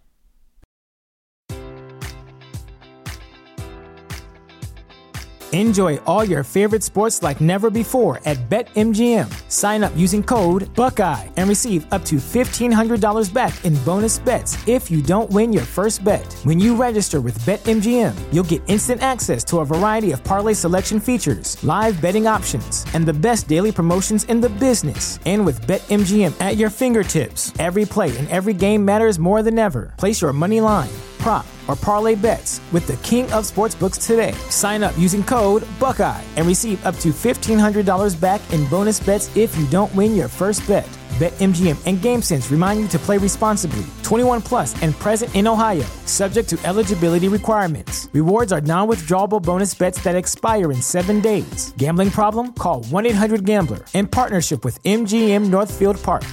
Enjoy all your favorite sports like never before at BetMGM. Sign up using code Buckeye and receive up to fifteen hundred dollars back in bonus bets if you don't win your first bet. When you register with BetMGM, you'll get instant access to a variety of parlay selection features, live betting options, and the best daily promotions in the business. And with BetMGM at your fingertips, every play and every game matters more than ever. Place your money line, prop, or parlay bets with the king of sportsbooks today. Sign up using code Buckeye and receive up to fifteen hundred dollars back in bonus bets if you don't win your first bet. BetMGM and GameSense remind you to play responsibly. twenty-one plus and present in Ohio, subject to eligibility requirements. Rewards are non-withdrawable bonus bets that expire in seven days. Gambling problem? Call one eight hundred gambler in partnership with M G M Northfield Park.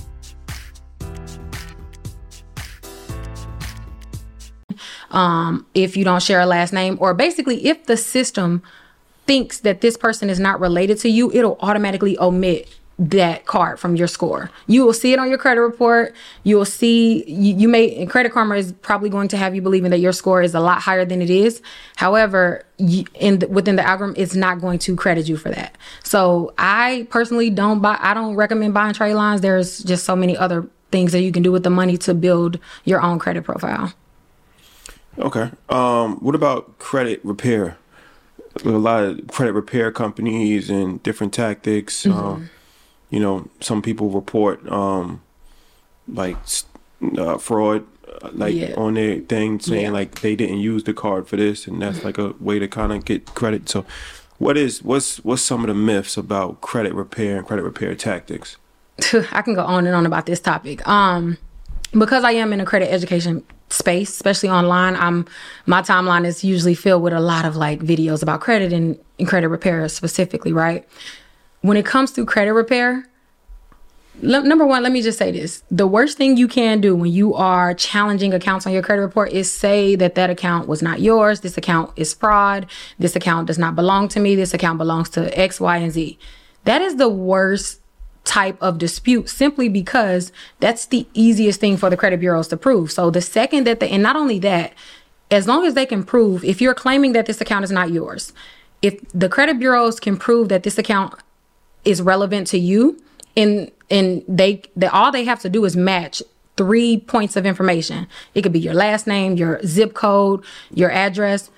Um, if you don't share a last name, or basically if the system thinks that this person is not related to you, it'll automatically omit that card from your score. You will see it on your credit report. You will see, you, you may, and Credit Karma is probably going to have you believing that your score is a lot higher than it is. However, you, in the, within the algorithm, it's not going to credit you for that. So I personally don't buy, I don't recommend buying trade lines. There's just so many other things that you can do with the money to build your own credit profile. Okay. Um, what about credit repair? A lot of credit repair companies and different tactics. Mm-hmm. Um, you know, some people report um, like uh, fraud, like yeah. on their thing, saying yeah. like they didn't use the card for this, and that's like a way to kind of get credit. So, what is what's what's some of the myths about credit repair and credit repair tactics? I can go on and on about this topic. Um, because I am in a credit education space, especially online, I'm my timeline is usually filled with a lot of like videos about credit and, and credit repair specifically, right? When it comes to credit repair, l- number one, let me just say this. The worst thing you can do when you are challenging accounts on your credit report is say that that account was not yours. This account is fraud. This account does not belong to me. This account belongs to X, Y, and Z. That is the worst type of dispute, simply because that's the easiest thing for the credit bureaus to prove. So the second that they, and not only that, as long as they can prove, if you're claiming that this account is not yours, if the credit bureaus can prove that this account is relevant to you, and and they, they all they have to do is match three points of information. It could be your last name, your zip code, your address.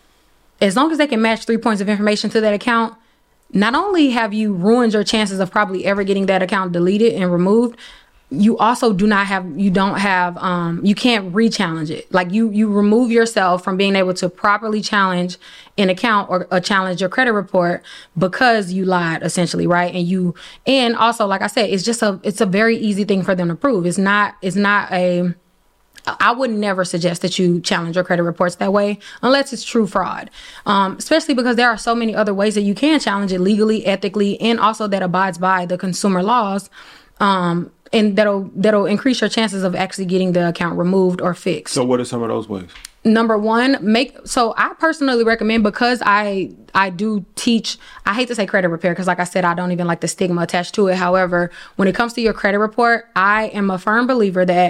As long as they can match three points of information to that account, not only have you ruined your chances of probably ever getting that account deleted and removed, you also do not have, you don't have, um, you can't re-challenge it. Like you, you remove yourself from being able to properly challenge an account or, or challenge your credit report because you lied, essentially, right? And you, and also, like I said, it's just a, it's a very easy thing for them to prove. It's not, it's not a, I would never suggest that you challenge your credit reports that way unless it's true fraud, um, especially because there are so many other ways that you can challenge it legally, ethically, and also that abides by the consumer laws, um, and that'll that'll increase your chances of actually getting the account removed or fixed. So what are some of those ways? Number one, make, so I personally recommend, because I, I do teach, I hate to say credit repair, because like I said, I don't even like the stigma attached to it. However, when it comes to your credit report, I am a firm believer that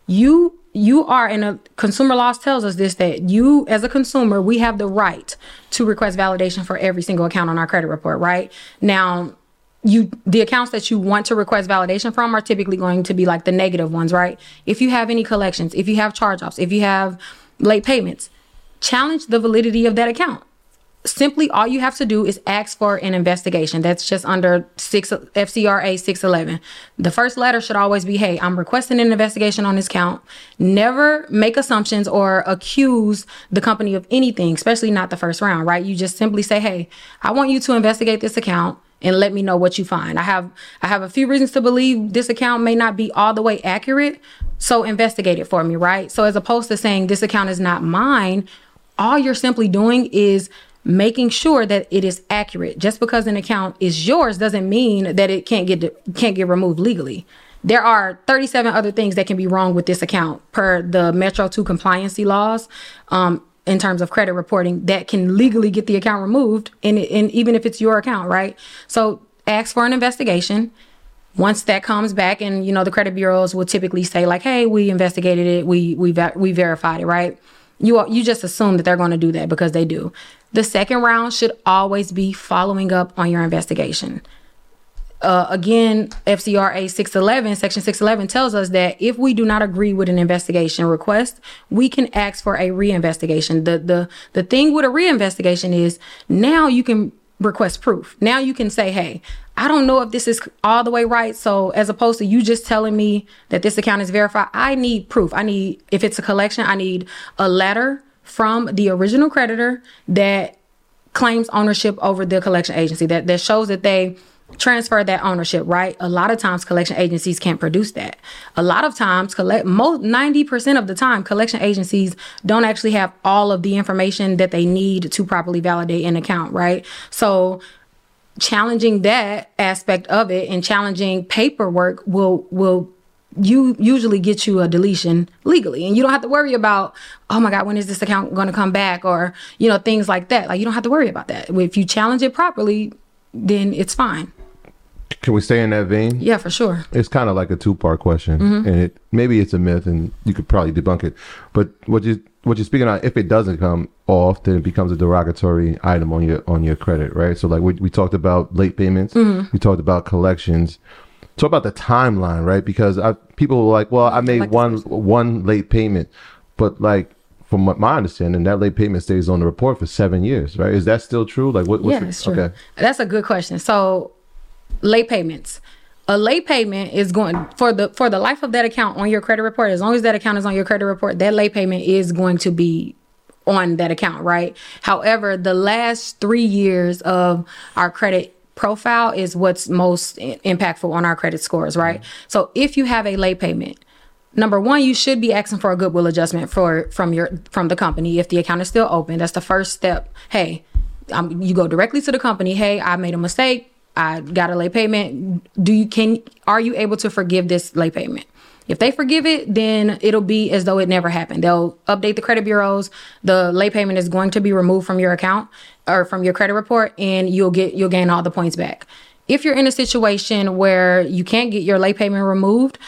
You you are in a consumer laws tells us this, that you as a consumer, we have the right to request validation for every single account on our credit report, right? Now, you the accounts that you want to request validation from are typically going to be like the negative ones, right? If you have any collections, if you have charge-offs, if you have late payments, challenge the validity of that account. Simply, all you have to do is ask for an investigation. That's just under six F C R A six eleven. The first letter should always be, hey, I'm requesting an investigation on this account. Never make assumptions or accuse the company of anything, especially not the first round, right? You just simply say, hey, I want you to investigate this account and let me know what you find. I have I have a few reasons to believe this account may not be all the way accurate, so investigate it for me, right? So as opposed to saying this account is not mine, all you're simply doing is making sure that it is accurate. Just because an account is yours doesn't mean that it can't get can't get removed legally. There are thirty-seven other things that can be wrong with this account per the Metro two compliancy laws, um, in terms of credit reporting, that can legally get the account removed, and, and even if it's your account, right? So ask for an investigation. Once that comes back, and you know the credit bureaus will typically say like, "Hey, we investigated it, we we we verified it," right? You you just assume that they're going to do that because they do. The second round should always be following up on your investigation. Uh, again, F C R A six eleven, Section six eleven tells us that if we do not agree with an investigation request, we can ask for a reinvestigation. The the the thing with a reinvestigation is now you can request proof. Now you can say, hey, I don't know if this is all the way right. So as opposed to you just telling me that this account is verified, I need proof. I need, if it's a collection, I need a letter from the original creditor that claims ownership over the collection agency, that, that shows that they transfer that ownership, right? A lot of times collection agencies can't produce that. A lot of times, collect most ninety percent of the time, collection agencies don't actually have all of the information that they need to properly validate an account, right? So challenging that aspect of it and challenging paperwork will will you usually get you a deletion legally, and you don't have to worry about, oh my God, when is this account going to come back, or you know things like that. Like you don't have to worry about that. If you challenge it properly, then it's fine. Can we stay in that vein? Yeah, for sure. It's kind of like a two-part question, mm-hmm. and it maybe it's a myth, and you could probably debunk it. But what you what you're speaking on, if it doesn't come off, then it becomes a derogatory item on your on your credit, right? So like we we talked about late payments, mm-hmm. we talked about collections. Talk about the timeline, right? Because I, people were like, well, I made like one one late payment, but like from my understanding, that late payment stays on the report for seven years, right? Is that still true? Like what? What's yeah, the, it's true. Okay, that's a good question. So late payments. A late payment is going for the for the life of that account on your credit report. As long as that account is on your credit report, that late payment is going to be on that account, right? However, the last three years of our credit profile is what's most impactful on our credit scores, right? Mm-hmm. So if you have a late payment, number one, you should be asking for a goodwill adjustment for from your from the company if the account is still open. That's the first step. Hey, um, you go directly to the company. Hey, I made a mistake. I got a late payment. Do you can are you able to forgive this late payment? If they forgive it, then it'll be as though it never happened. They'll update the credit bureaus. The late payment is going to be removed from your account or from your credit report, and you'll get you'll gain all the points back. If you're in a situation where you can't get your late payment removed,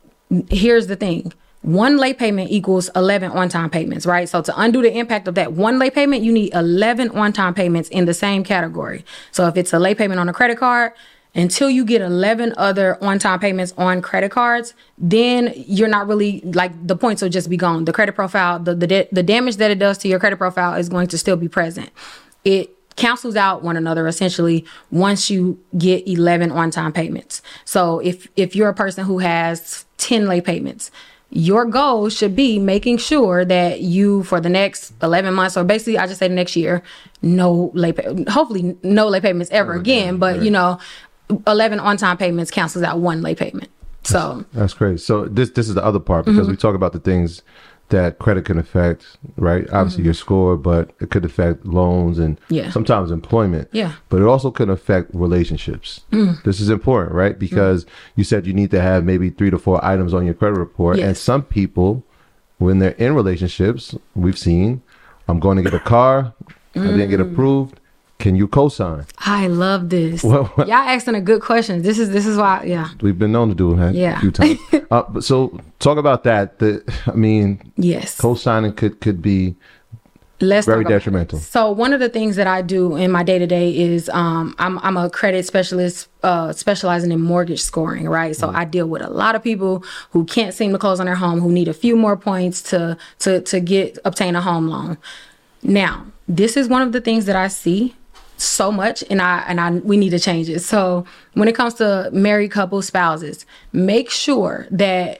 here's the thing. One late payment equals eleven on-time payments, right? So to undo the impact of that one late payment, you need eleven on-time payments in the same category. So if it's a late payment on a credit card, until you get eleven other on-time payments on credit cards, then you're not really, like, the points will just be gone. The credit profile, the the, the damage that it does to your credit profile is going to still be present. It cancels out one another essentially once you get eleven on-time payments. So if if you're a person who has ten late payments, your goal should be making sure that you, for the next eleven months, or basically I just say the next year, no late, pay- hopefully no late payments ever oh, again. But, right. you know, eleven on-time payments cancels out one late payment. So that's, that's great. So this this is the other part, because mm-hmm. we talk about the things that credit can affect, right? Obviously mm-hmm. your score, but it could affect loans and yeah. sometimes employment. Yeah. But it also can affect relationships. Mm. This is important, right? Because mm. you said you need to have maybe three to four items on your credit report. Yes. And some people, when they're in relationships, we've seen, I'm going to get a car, mm. I didn't get approved. Can you co-sign? I love this. Well, Y'all asking a good question. This is this is why, yeah. We've been known to do it yeah. a few times. uh, but so talk about that. The, I mean, yes, co-signing could could be Let's very detrimental. So one of the things that I do in my day to day is um, I'm I'm a credit specialist uh, specializing in mortgage scoring, right? So mm-hmm. I deal with a lot of people who can't seem to close on their home, who need a few more points to to to get obtain a home loan. Now, this is one of the things that I see so much, and I and I we need to change it. So when it comes to married couple spouses, make sure that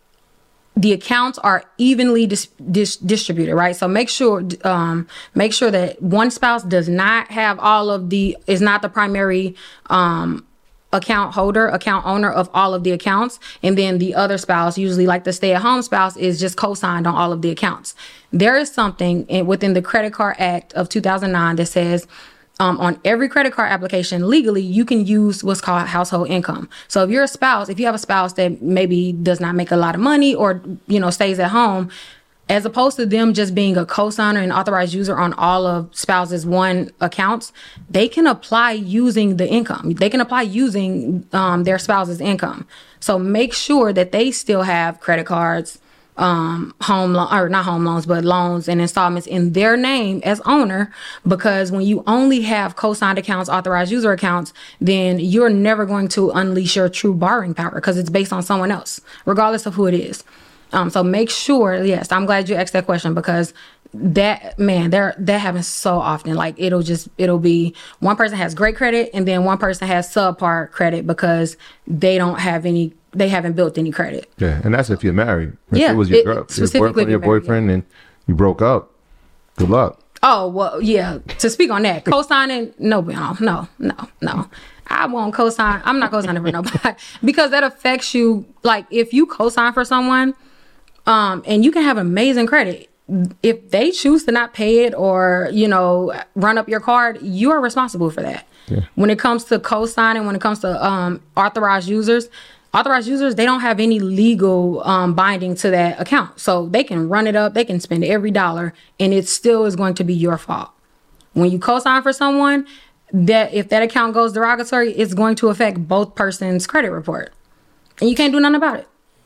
the accounts are evenly dis- dis- distributed, right? So make sure um, make sure that one spouse does not have all of the is not the primary um, account holder, account owner of all of the accounts, and then the other spouse, usually like the stay-at-home spouse, is just co-signed on all of the accounts. There is something in, within the Credit Card Act of two thousand nine that says um, on every credit card application, legally, you can use what's called household income. So if you're a spouse, if you have a spouse that maybe does not make a lot of money or, you know, stays at home, as opposed to them just being a co-signer and authorized user on all of spouses' one accounts, they can apply using the income. They can apply using um, their spouse's income. So make sure that they still have credit cards, um, home lo- or not home loans, but loans and installments in their name as owner, because when you only have co-signed accounts, authorized user accounts, then you're never going to unleash your true borrowing power because it's based on someone else, regardless of who it is. Um, so make sure, yes, I'm glad you asked that question because that, man, they're, that happens so often. Like it'll just, it'll be one person has great credit and then one person has subpar credit because they don't have any, they haven't built any credit. Yeah. And that's if you're married. If yeah. it was your, it, girl, your specifically boyfriend, your married, boyfriend yeah. and you broke up. Good luck. Oh, well, yeah. To speak on that, co-signing, no, no, no, no, no. I won't co-sign. I'm not co-signing for nobody because that affects you. Like if you co-sign for someone, Um, and you can have amazing credit. If they choose to not pay it or, you know, run up your card, you are responsible for that. Yeah. When it comes to co-signing, when it comes to um, authorized users, authorized users, they don't have any legal um, binding to that account. So they can run it up, they can spend every dollar, and it still is going to be your fault. When you co-sign for someone, that if that account goes derogatory, it's going to affect both persons' credit report. And you can't do nothing about it.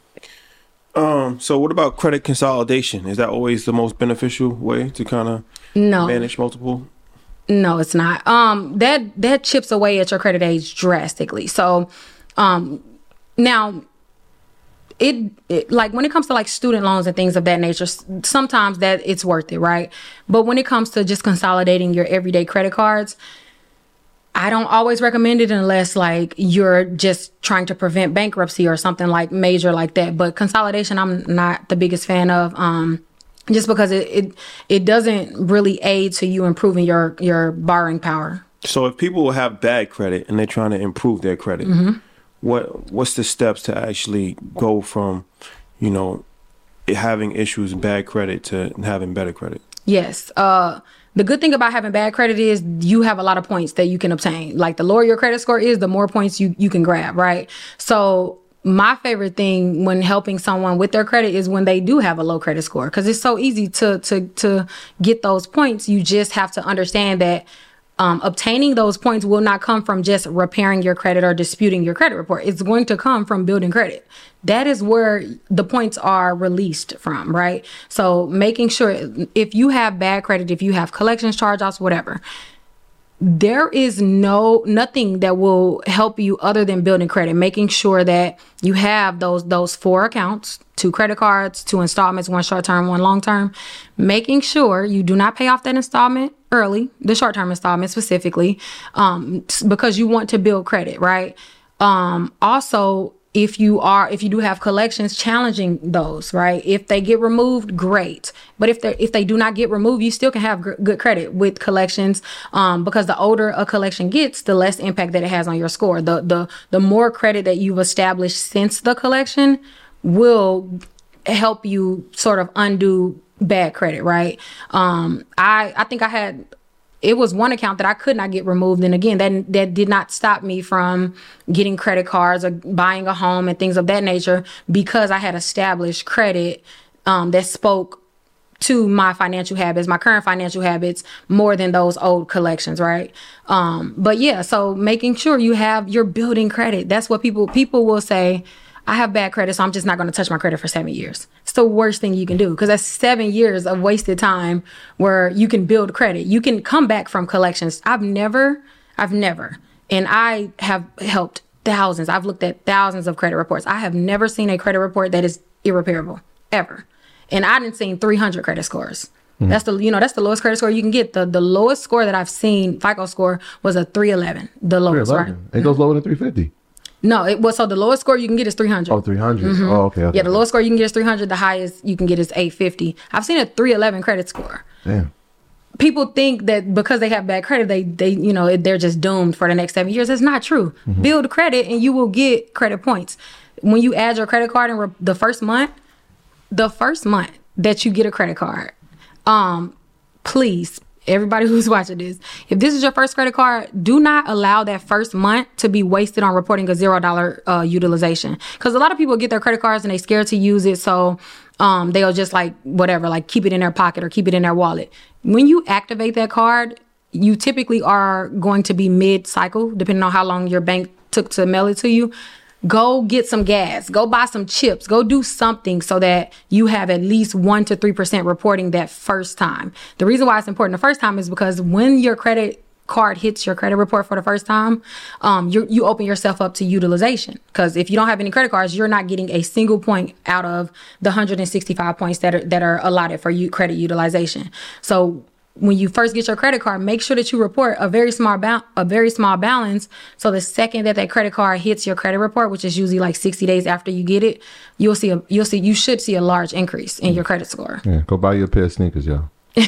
Um, so what about credit consolidation? Is that always the most beneficial way to kind of no. manage multiple? No, it's not. Um, that, that chips away at your credit age drastically. So, um, now it, it, like when it comes to like student loans and things of that nature, sometimes that it's worth it. Right. But when it comes to just consolidating your everyday credit cards, I don't always recommend it unless like you're just trying to prevent bankruptcy or something like major like that. But consolidation, I'm not the biggest fan of, um, just because it, it it doesn't really aid to you improving your, your borrowing power. So if people have bad credit and they're trying to improve their credit, mm-hmm. what what's the steps to actually go from, you know, having issues, bad credit to having better credit? Yes. Uh, The good thing about having bad credit is you have a lot of points that you can obtain. Like the lower your credit score is, the more points you, you can grab, right? So my favorite thing when helping someone with their credit is when they do have a low credit score, because it's so easy to, to, to get those points. You just have to understand that um, obtaining those points will not come from just repairing your credit or disputing your credit report. It's going to come from building credit. That is where the points are released from, right? So making sure if you have bad credit, if you have collections, charge-offs, whatever, there is no nothing that will help you other than building credit, making sure that you have those those four accounts, two credit cards, two installments, one short-term, one long-term, making sure you do not pay off that installment early, the short-term installment specifically, um, because you want to build credit, right? Um, also, if you are, if you do have collections, challenging those, right? If they get removed, great. But if they if they do not get removed, you still can have gr- good credit with collections, um, because the older a collection gets, the less impact that it has on your score. The the the more credit that you've established since the collection will help you sort of undo bad credit, right? Um, I I think I had. It was one account that I could not get removed. And again, that that did not stop me from getting credit cards or buying a home and things of that nature, because I had established credit um, that spoke to my financial habits, my current financial habits, more than those old collections, right? Um, but yeah, so making sure you have, you're building credit. That's what people, people will say, I have bad credit, so I'm just not going to touch my credit for seven years. It's the worst thing you can do because that's seven years of wasted time where you can build credit. You can come back from collections. I've never, I've never, and I have helped thousands. I've looked at thousands of credit reports. I have never seen a credit report that is irreparable, ever. And I didn't seen three hundred credit scores. Mm-hmm. That's the, you know, that's the lowest credit score you can get. The the lowest score that I've seen, FICO score, was a three eleven. The lowest, three eleven. Right? It goes lower than three fifty. No, it was, so the lowest score you can get is three hundred. Oh, three hundred. Mm-hmm. Oh, okay, okay. Yeah, the lowest score you can get is three hundred. The highest you can get is eight fifty. I've seen a three eleven credit score. Damn. People think that because they have bad credit, they, they you know, they're just doomed for the next seven years. It's not true. Mm-hmm. Build credit and you will get credit points. When you add your credit card in re- the first month, the first month that you get a credit card, um, please, everybody who's watching this, if this is your first credit card, do not allow that first month to be wasted on reporting a zero dollar uh, utilization. Because a lot of people get their credit cards and they're scared to use it, so um, they'll just like whatever, like keep it in their pocket or keep it in their wallet. When you activate that card, you typically are going to be mid-cycle, depending on how long your bank took to mail it to you. Go get some gas, go buy some chips, go do something so that you have at least one to three percent reporting that first time. The reason why it's important the first time is because when your credit card hits your credit report for the first time, um, you you open yourself up to utilization. Because if you don't have any credit cards, you're not getting a single point out of the one hundred sixty-five points that are, that are allotted for you credit utilization. So when you first get your credit card, make sure that you report a very small ba- a very small balance. So the second that that credit card hits your credit report, which is usually like sixty days after you get it, you'll see a you'll see you should see a large increase in your credit score. Yeah, go buy you a pair of sneakers, yo.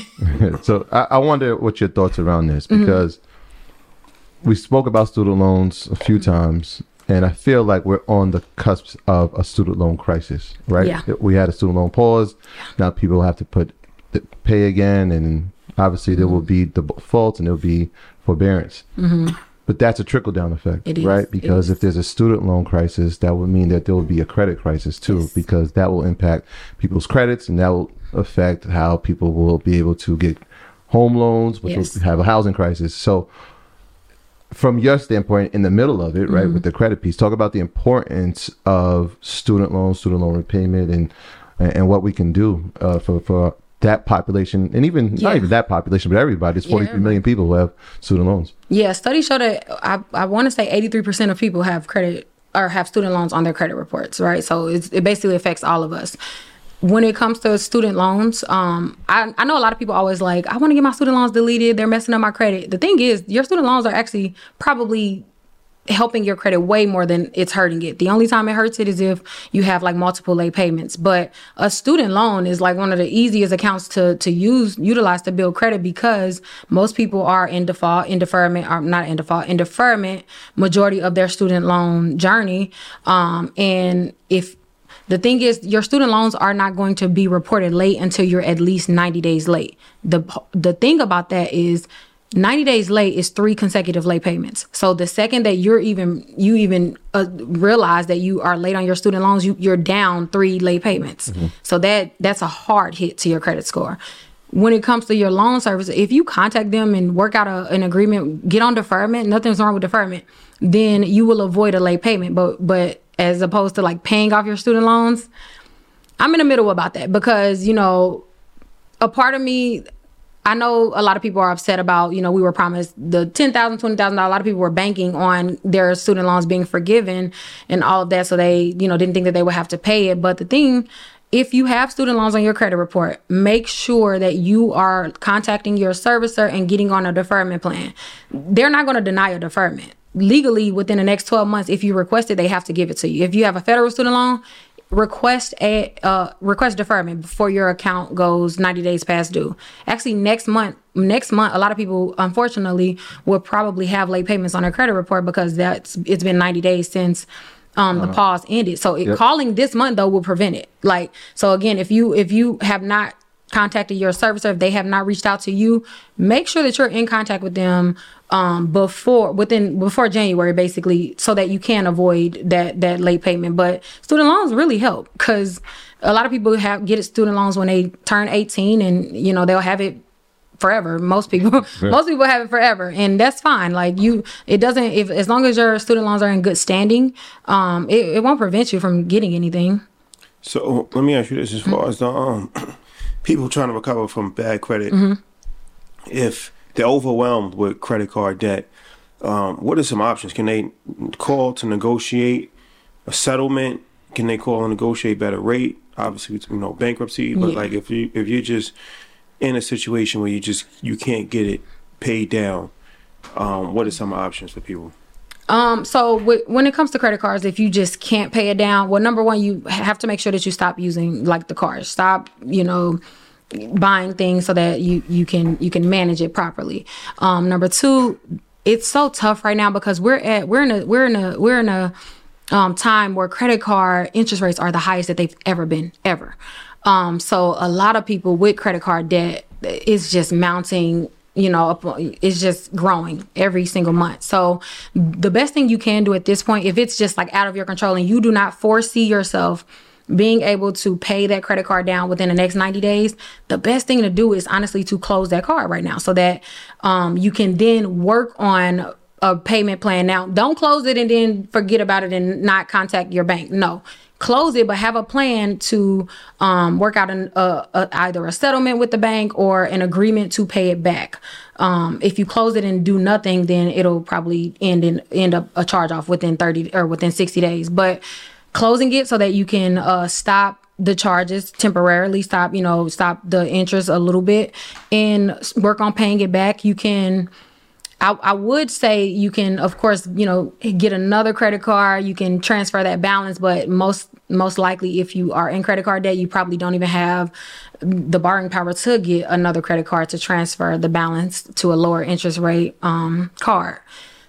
So I, I wonder what your thoughts around this, because mm-hmm. we spoke about student loans a few times, and I feel like we're on the cusp of a student loan crisis, right? Yeah. We had a student loan pause. Now people have to put pay again, and obviously there mm-hmm. will be defaults and there will be forbearance. Mm-hmm. But that's a trickle-down effect, it right? Is. Because if there's a student loan crisis, that would mean that there will be a credit crisis too, yes. because that will impact people's credits, and that will affect how people will be able to get home loans, which yes. will have a housing crisis. So from your standpoint, in the middle of it, right, mm-hmm. with the credit piece, talk about the importance of student loans, student loan repayment, and and what we can do uh, for, for that population, and even yeah. not even that population, but everybody. There's forty-three yeah. million people who have student loans. Yeah, studies show that I, I want to say eighty-three percent of people have credit or have student loans on their credit reports, right? So it's, it basically affects all of us. When it comes to student loans, um, I, I know a lot of people always like, I want to get my student loans deleted. They're messing up my credit. The thing is, your student loans are actually probably helping your credit way more than it's hurting it. The only time it hurts it is if you have like multiple late payments. But a student loan is like one of the easiest accounts to to use, utilize to build credit, because most people are in default, in deferment, or not in default, in deferment majority of their student loan journey. Um, and if the thing is, your student loans are not going to be reported late until you're at least ninety days late. The the thing about that is ninety days late is three consecutive late payments. So the second that you're even you even uh, realize that you are late on your student loans, you, you're down three late payments. Mm-hmm. So that that's a hard hit to your credit score. When it comes to your loan service, if you contact them and work out a, an agreement, get on deferment, nothing's wrong with deferment, then you will avoid a late payment. But but as opposed to like paying off your student loans, I'm in the middle about that, because, you know, a part of me, I know a lot of people are upset about, you know, we were promised the ten thousand dollars, twenty thousand dollars. A lot of people were banking on their student loans being forgiven and all of that. So they, you know, didn't think that they would have to pay it. But the thing, if you have student loans on your credit report, make sure that you are contacting your servicer and getting on a deferment plan. They're not going to deny a deferment. Legally, within the next twelve months, if you request it, they have to give it to you. If you have a federal student loan, request a uh, request deferment before your account goes ninety days past due. Actually, next month, next month, a lot of people, unfortunately, will probably have late payments on their credit report, because that's it's been ninety days since um, the uh, pause ended. So it, yep. calling this month though will prevent it. Like, so again, if you if you have not contacted your servicer, if they have not reached out to you, make sure that you're in contact with them um, before within before January, basically, so that you can avoid that that late payment. But student loans really help, because a lot of people have get student loans when they turn eighteen, and you know they'll have it forever. Most people, yeah. most people have it forever, and that's fine. Like you, it doesn't. If as long as your student loans are in good standing, um, it, it won't prevent you from getting anything. So let me ask you this: as far mm-hmm. as the um, people trying to recover from bad credit, mm-hmm. if they're overwhelmed with credit card debt, um, what are some options? Can they call to negotiate a settlement? Can they call and negotiate better rate? Obviously, you know, bankruptcy. But yeah. like if you if you're just in a situation where you just you can't get it paid down, um, what are some options for people? Um, so w- when it comes to credit cards, if you just can't pay it down, well, number one, you have to make sure that you stop using like the cards. Stop, you know, buying things so that you, you can you can manage it properly. Um, number two, it's so tough right now because we're at we're in a we're in a we're in a um, time where credit card interest rates are the highest that they've ever been ever. Um, so a lot of people with credit card debt is just mounting. You know, it's just growing every single month. So the best thing you can do at this point, if it's just like out of your control and you do not foresee yourself being able to pay that credit card down within the next ninety days, the best thing to do is honestly to close that card right now so that um, you can then work on a payment plan. Now, don't close it and then forget about it and not contact your bank. No. Close it, but have a plan to um, work out an, uh, uh, either a settlement with the bank or an agreement to pay it back. Um, if you close it and do nothing, then it'll probably end in end up a charge off within thirty or within sixty days. But closing it so that you can uh, stop the charges temporarily, stop you know stop the interest a little bit, and work on paying it back. You can. I, I would say you can, of course, you know, get another credit card. You can transfer that balance, but most most likely, if you are in credit card debt, you probably don't even have the borrowing power to get another credit card to transfer the balance to a lower interest rate um, card.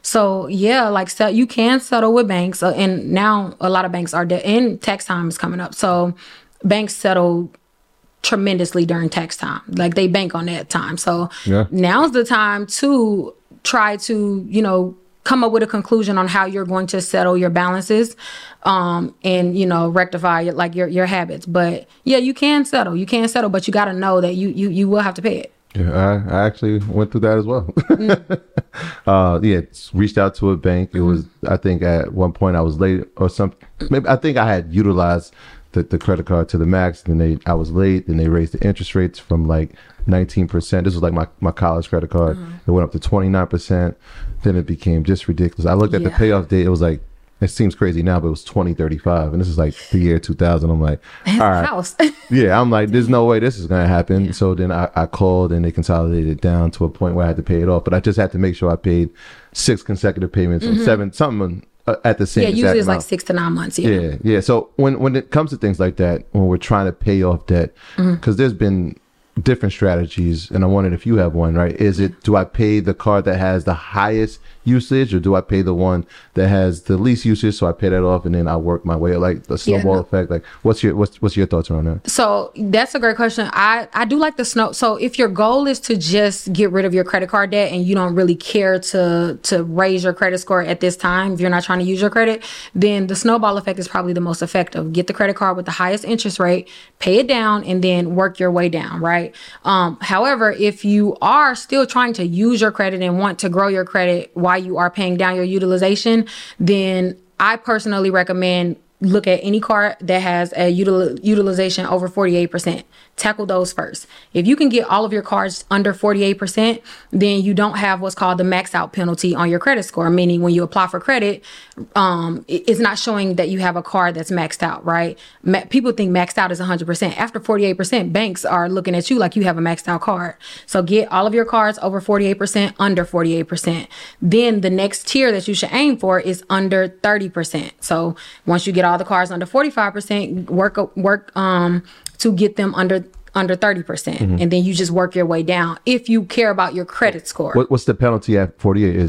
So yeah, like so you can settle with banks, uh, and now a lot of banks are debt, and tax time is coming up, so banks settle tremendously during tax time. Like they bank on that time. So yeah. Now's the time to try to, you know, come up with a conclusion on how you're going to settle your balances um, and, you know, rectify like your, your habits. But yeah, you can settle. You can settle, but you got to know that you, you, you will have to pay it. Yeah, I, I actually went through that as well. Mm. uh, yeah, reached out to a bank. It was, I think at one point I was late or something. Maybe I think I had utilized the, the credit card to the max, and they I was late, and they raised the interest rates from like nineteen percent. This was like my, my college credit card. Mm. It went up to twenty-nine percent. Then it became just ridiculous. I looked at yeah. the payoff date. It was like, it seems crazy now, but it was twenty thirty-five. And this is like the year two thousand. I'm like, all right. House. Yeah, I'm like, there's no way this is going to happen. Yeah. So then I, I called, and they consolidated it down to a point where I had to pay it off. But I just had to make sure I paid six consecutive payments mm-hmm. or seven, something uh, at the same time. Yeah, usually it's like six to nine months. Yeah. yeah, yeah. So when, when it comes to things like that, when we're trying to pay off debt, because mm-hmm. there's been different strategies, and I wondered if you have one, right? Is it, do I pay the card that has the highest usage, or do I pay the one that has the least usage, so I pay that off and then I work my way, like the snowball yeah, no. effect? Like what's your what's what's your thoughts around that? So that's a great question. I I do like the snow. So if your goal is to just get rid of your credit card debt and you don't really care to to raise your credit score at this time, if you're not trying to use your credit, then the snowball effect is probably the most effective. Get the credit card with the highest interest rate, pay it down, and then work your way down, right? Um, however, if you are still trying to use your credit and want to grow your credit while you are paying down your utilization, then I personally recommend look at any card that has a util- utilization over forty-eight percent. Tackle those first. If you can get all of your cards under forty-eight percent, then you don't have what's called the max out penalty on your credit score, meaning when you apply for credit, um, it's not showing that you have a card that's maxed out, right? Ma- people think maxed out is one hundred percent. After forty-eight percent, banks are looking at you like you have a maxed out card. So get all of your cards over forty-eight percent, under forty-eight percent. Then the next tier that you should aim for is under thirty percent. So once you get all the cards under forty-five percent, work work um to get them under under thirty percent. Mm-hmm. And then you just work your way down if you care about your credit score. What, what's the penalty at forty-eight? Is it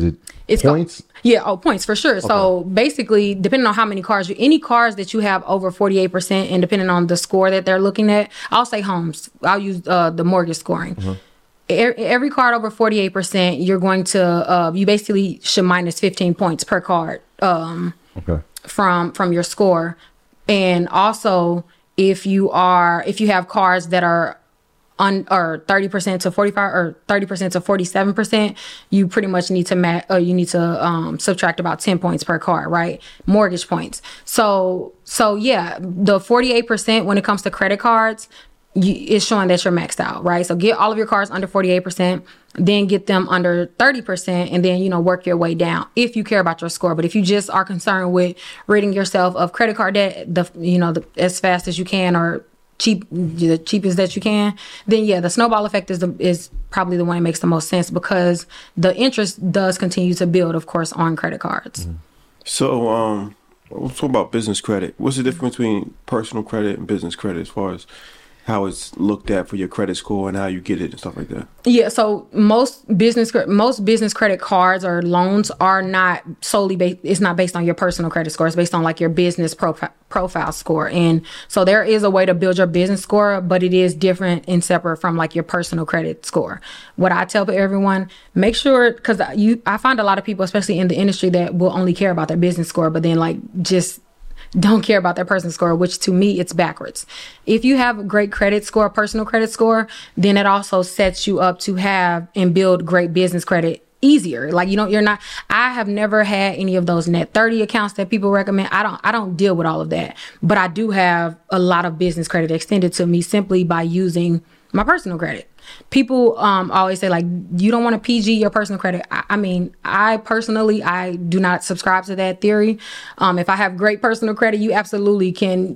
It's points? Called, yeah, oh, points for sure. Okay. So basically, depending on how many cars, you, any cars that you have over forty-eight percent and depending on the score that they're looking at, I'll say homes. I'll use uh, the mortgage scoring. Mm-hmm. Every card over forty-eight percent, you're going to, uh, you basically should minus fifteen points per card um, okay. from from your score. And also, if you are, if you have cards that are on or thirty percent to forty-five or thirty percent to forty-seven percent, you pretty much need to ma- uh, you need to um, subtract about ten points per card, right? Mortgage points. So, so yeah, the forty-eight percent when it comes to credit cards, You, it's showing that you're maxed out, right? So get all of your cards under forty-eight percent, then get them under thirty percent, and then, you know, work your way down if you care about your score. But if you just are concerned with ridding yourself of credit card debt, the you know, the, as fast as you can or cheap, the cheapest that you can, then yeah, the snowball effect is the, is probably the one that makes the most sense because the interest does continue to build, of course, on credit cards. Mm-hmm. So, um, let's talk about business credit. What's the difference between personal credit and business credit as far as how it's looked at for your credit score and how you get it and stuff like that? Yeah, so most business most business credit cards or loans are not solely based, it's not based on your personal credit score. It's based on like your business profi- profile score. And so there is a way to build your business score, but it is different and separate from like your personal credit score. What I tell everyone, make sure, because you, I find a lot of people, especially in the industry, that will only care about their business score, but then like just don't care about their personal score, which to me, it's backwards. If you have a great credit score, personal credit score, then it also sets you up to have and build great business credit easier. Like, you know, you're not, I have never had any of those net thirty accounts that people recommend. I don't, I don't deal with all of that, but I do have a lot of business credit extended to me simply by using my personal credit. People um, always say, like, you don't want to P G your personal credit. I, I mean, I personally, I do not subscribe to that theory. Um, if I have great personal credit, you absolutely can,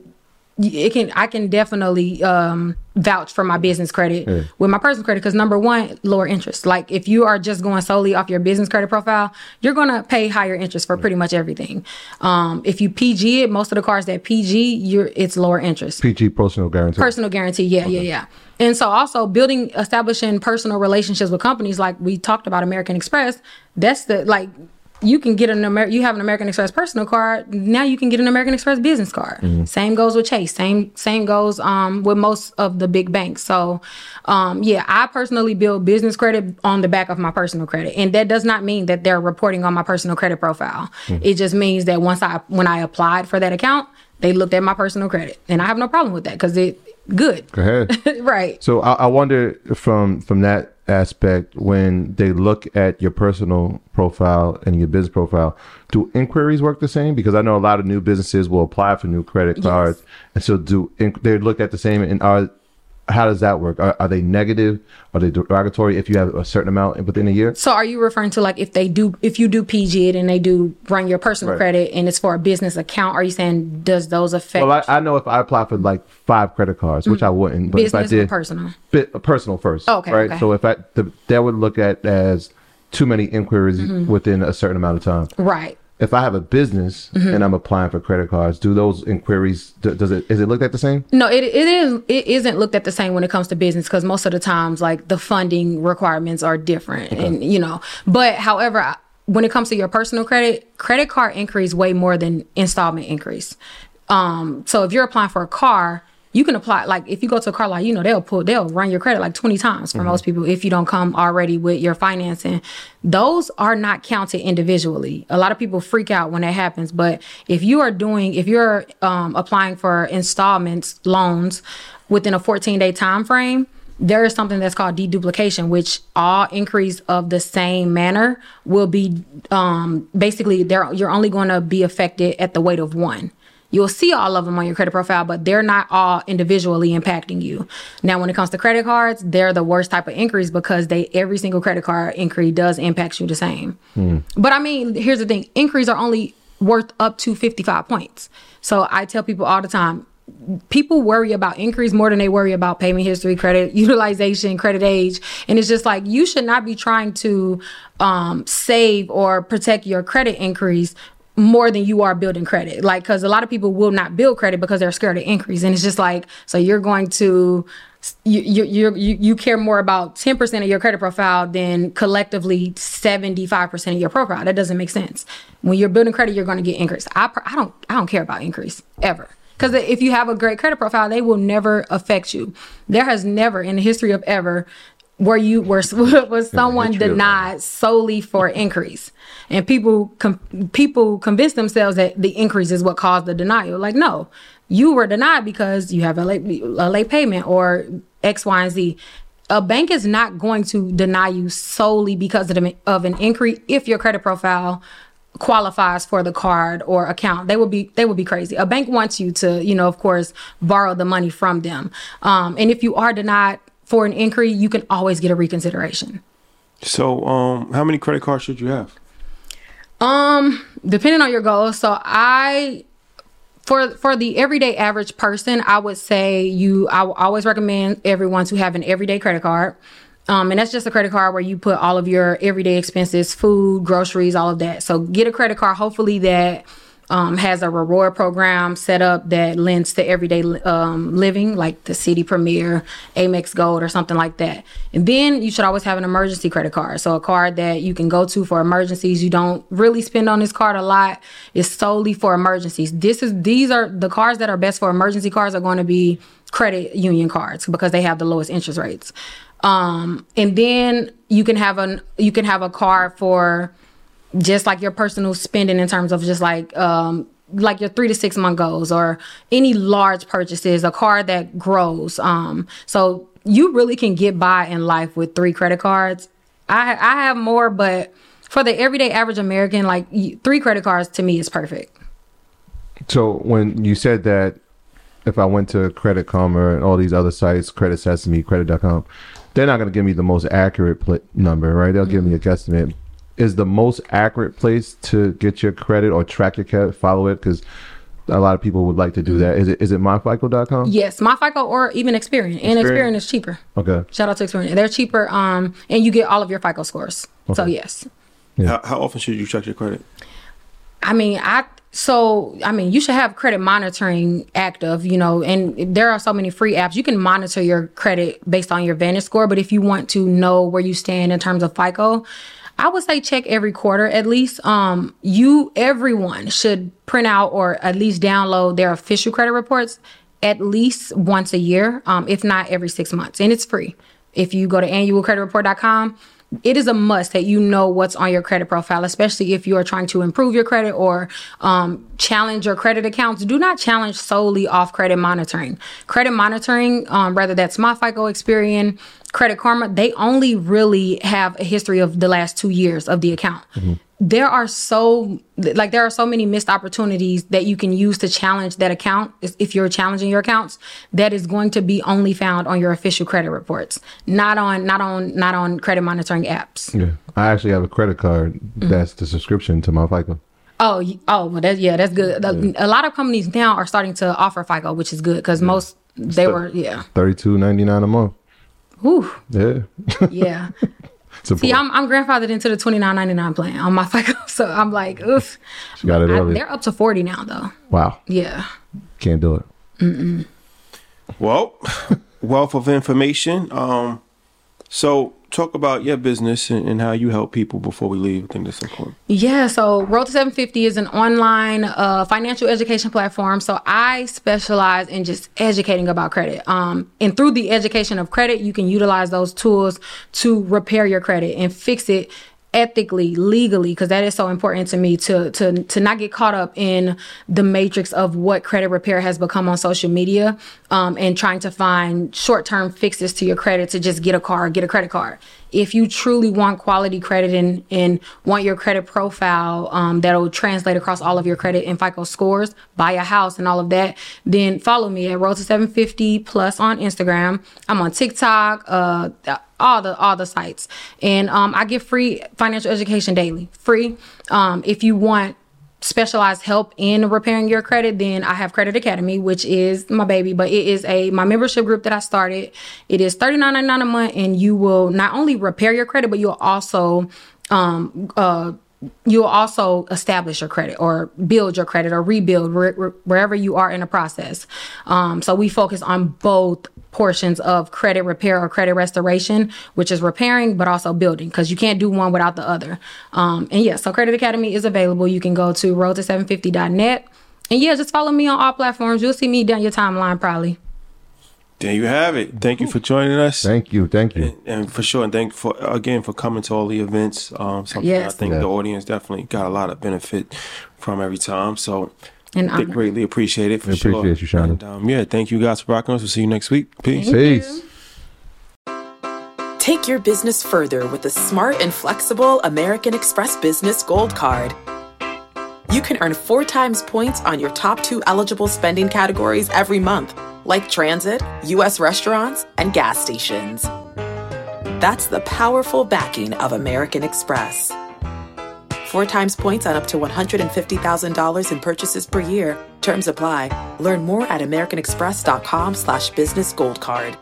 it can, I can definitely um, vouch for my business credit yeah. with my personal credit because number one, lower interest. Like if you are just going solely off your business credit profile, you're going to pay higher interest for pretty much everything. Um, if you P G it, most of the cards that P G, you're it's lower interest. P G, personal guarantee. Personal guarantee, yeah, okay. yeah, yeah. And so also building, establishing personal relationships with companies like we talked about American Express, that's the, like, you can get an Amer- you have an American Express personal card. Now you can get an American Express business card. Mm-hmm. Same goes with Chase. Same same goes um, with most of the big banks. So, um, yeah, I personally build business credit on the back of my personal credit, and that does not mean that they're reporting on my personal credit profile. Mm-hmm. It just means that once I when I applied for that account, they looked at my personal credit, and I have no problem with that because it good. Go ahead. Right. So I, I wonder from from that aspect, when they look at your personal profile and your business profile, do inquiries work the same? Because I know a lot of new businesses will apply for new credit cards, yes. and so do they look at the same? And are how does that work? Are, are they negative? Are they derogatory if you have a certain amount within a year? So are you referring to like if they do, if you do P G it and they do run your personal right. credit and it's for a business account, are you saying does those affect? Well, I, I know if I apply for like five credit cards, which mm-hmm. I wouldn't, but business if I did, or personal? Bit, personal first. Oh, okay. Right. Okay. So if I, the, that would look at as too many inquiries mm-hmm. within a certain amount of time. Right. If I have a business mm-hmm. and I'm applying for credit cards, do those inquiries, does it, is it looked at the same? No, it it is it isn't looked at the same when it comes to business because most of the times like the funding requirements are different okay. and you know, but however, when it comes to your personal credit, credit card increase way more than installment increase. Um, so if you're applying for a car, you can apply, like if you go to a car lot, you know, they'll pull, they'll run your credit like twenty times for mm-hmm. most people if you don't come already with your financing. Those are not counted individually. A lot of people freak out when that happens. But if you are doing, if you're um, applying for installments, loans within a fourteen day time frame, there is something that's called deduplication, which all increase of the same manner will be um, basically, they're, you're only going to be affected at the weight of one. You'll see all of them on your credit profile, but they're not all individually impacting you. Now, when it comes to credit cards, they're the worst type of increase because they every single credit card increase does impact you the same. Mm. But I mean, here's the thing. Increase are only worth up to fifty-five points. So I tell people all the time, people worry about increase more than they worry about payment history, credit utilization, credit age. And it's just like, you should not be trying to um, save or protect your credit increase more than you are building credit. Like, because a lot of people will not build credit because they're scared of increase. And it's just like, so you're going to, you you you you care more about ten percent of your credit profile than collectively seventy-five percent of your profile. That doesn't make sense. When you're building credit, you're going to get increase. I, I don't I don't care about increase ever. Because if you have a great credit profile, they will never affect you. There has never in the history of ever where you were was someone denied solely for increase, and people com- people convince themselves that the increase is what caused the denial. Like, no, you were denied because you have a late, a late payment or X, Y, and Z. A bank is not going to deny you solely because of, the, of an increase if your credit profile qualifies for the card or account. They would be they would be crazy. A bank wants you to, you know, of course, borrow the money from them. Um, and if you are denied for an inquiry, you can always get a reconsideration. So, um, how many credit cards should you have? Um, depending on your goals. So I, for for the everyday average person, I would say you. I will always recommend everyone to have an everyday credit card. Um, and that's just a credit card where you put all of your everyday expenses, food, groceries, all of that. So get a credit card, hopefully that um, has a reward program set up that lends to everyday um, living, like the Citi Premier, Amex Gold, or something like that. And then you should always have an emergency credit card. So a card that you can go to for emergencies. You don't really spend on this card a lot. It's solely for emergencies. This is these are the cards that are best for emergency cards are going to be credit union cards because they have the lowest interest rates. Um, and then you can have an you can have a card for just like your personal spending in terms of just like um, like your three to six month goals or any large purchases, a card that grows. Um, so you really can get by in life with three credit cards. I I have more, but for the everyday average American, like three credit cards to me is perfect. So when you said that, if I went to Credit Karma and all these other sites, Credit Sesame, Credit dot com, they're not going to give me the most accurate pl- number, right? They'll mm-hmm. give me a guesstimate. Is the most accurate place to get your credit or track your credit, follow it? Because a lot of people would like to do that. Is it is it my fico dot com? Yes, MyFICO or even Experian. And Experian is cheaper. Okay. Shout out to Experian. They're cheaper, um, and you get all of your FICO scores. Okay. So, yes. Yeah. How, how often should you check your credit? I mean, I... So, I mean, you should have credit monitoring active, you know, and there are so many free apps. You can monitor your credit based on your Vantage score. But if you want to know where you stand in terms of FICO, I would say check every quarter at least. Um, you, everyone should print out or at least download their official credit reports at least once a year, um, if not every six months. And it's free. If you go to annual credit report dot com, it is a must that you know what's on your credit profile, especially if you are trying to improve your credit or um, challenge your credit accounts. Do not challenge solely off credit monitoring. Credit monitoring, um, whether that's MyFICO, Experian, Credit Karma, they only really have a history of the last two years of the account. Mm-hmm. There are so like there are so many missed opportunities that you can use to challenge that account. If you're challenging your accounts, that is going to be only found on your official credit reports, not on not on not on credit monitoring apps. Yeah, I actually have a credit card that's mm-hmm. the subscription to my FICO. Oh, oh, well, that's yeah, that's good. Yeah. A lot of companies now are starting to offer FICO, which is good because yeah. most they th- were yeah thirty-two ninety-nine a month. Ooh. Yeah. Yeah. See, I'm I'm grandfathered into the twenty-nine ninety-nine plan on my FICO, so I'm like, oof. She got it I, early. They're up to forty now, though. Wow. Yeah. Can't do it. Mm-mm. Well, wealth of information. Um, so talk about your business and, and how you help people before we leave. I think that's important. Yeah, so Road to seven fifty is an online uh, financial education platform. So I specialize in just educating about credit. Um, and through the education of credit, you can utilize those tools to repair your credit and fix it ethically, legally, because that is so important to me to to to not get caught up in the matrix of what credit repair has become on social media, um, and trying to find short-term fixes to your credit to just get a car, get a credit card. If you truly want quality credit and, and want your credit profile um, that'll translate across all of your credit and FICO scores, buy a house and all of that, then follow me at Road to seven fifty plus on Instagram. I'm on TikTok, uh, all the all the sites. And um, I give free financial education daily, free. Um, if you want specialized help in repairing your credit, then I have Credit Academy, which is my baby, but it is a my membership group that I started. It is thirty-nine ninety-nine a month, and you will not only repair your credit, but you'll also um, uh, you'll also establish your credit or build your credit or rebuild where, wherever you are in the process. Um, so we focus on both portions of credit repair or credit restoration, which is repairing, but also building, because you can't do one without the other. Um, and yeah, so Credit Academy is available. You can go to road to seven fifty dot net. And yeah, just follow me on all platforms. You'll see me down your timeline probably. There you have it. Thank you for joining us. Thank you. Thank you. And, and for sure, and thank you for, again, for coming to all the events. Um, something yes. I think yeah. the audience definitely got a lot of benefit from every time. So and I greatly appreciate it for we sure. appreciate you, Shonda. And, um, yeah, thank you guys for rocking us. We'll see you next week. Peace. Thank Peace. you. Take your business further with the smart and flexible American Express Business Gold Card. You can earn four times points on your top two eligible spending categories every month, like transit, U S restaurants, and gas stations. That's the powerful backing of American Express. Four times points on up to one hundred fifty thousand dollars in purchases per year. Terms apply. Learn more at americanexpress.com slash business gold card.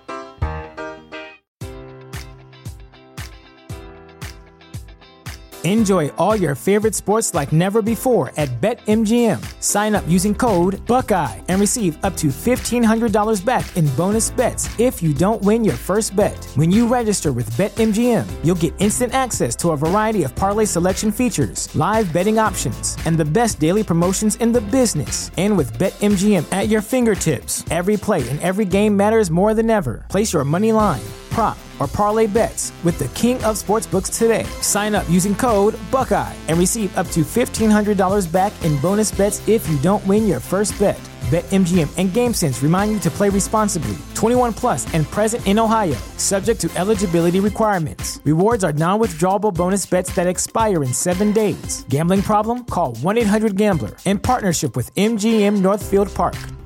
Enjoy all your favorite sports like never before at BetMGM. Sign up using code Buckeye and receive up to fifteen hundred dollars back in bonus bets if you don't win your first bet. When you register with BetMGM, you'll get instant access to a variety of parlay selection features, live betting options, and the best daily promotions in the business. And with BetMGM at your fingertips, every play and every game matters more than ever. Place your money line, prop, or parlay bets with the king of sportsbooks today. Sign up using code Buckeye and receive up to fifteen hundred dollars back in bonus bets if you don't win your first bet. BetMGM and GameSense remind you to play responsibly. twenty-one plus and present in Ohio, subject to eligibility requirements. Rewards are non-withdrawable bonus bets that expire in seven days. Gambling problem? Call one eight hundred gambler in partnership with M G M Northfield Park.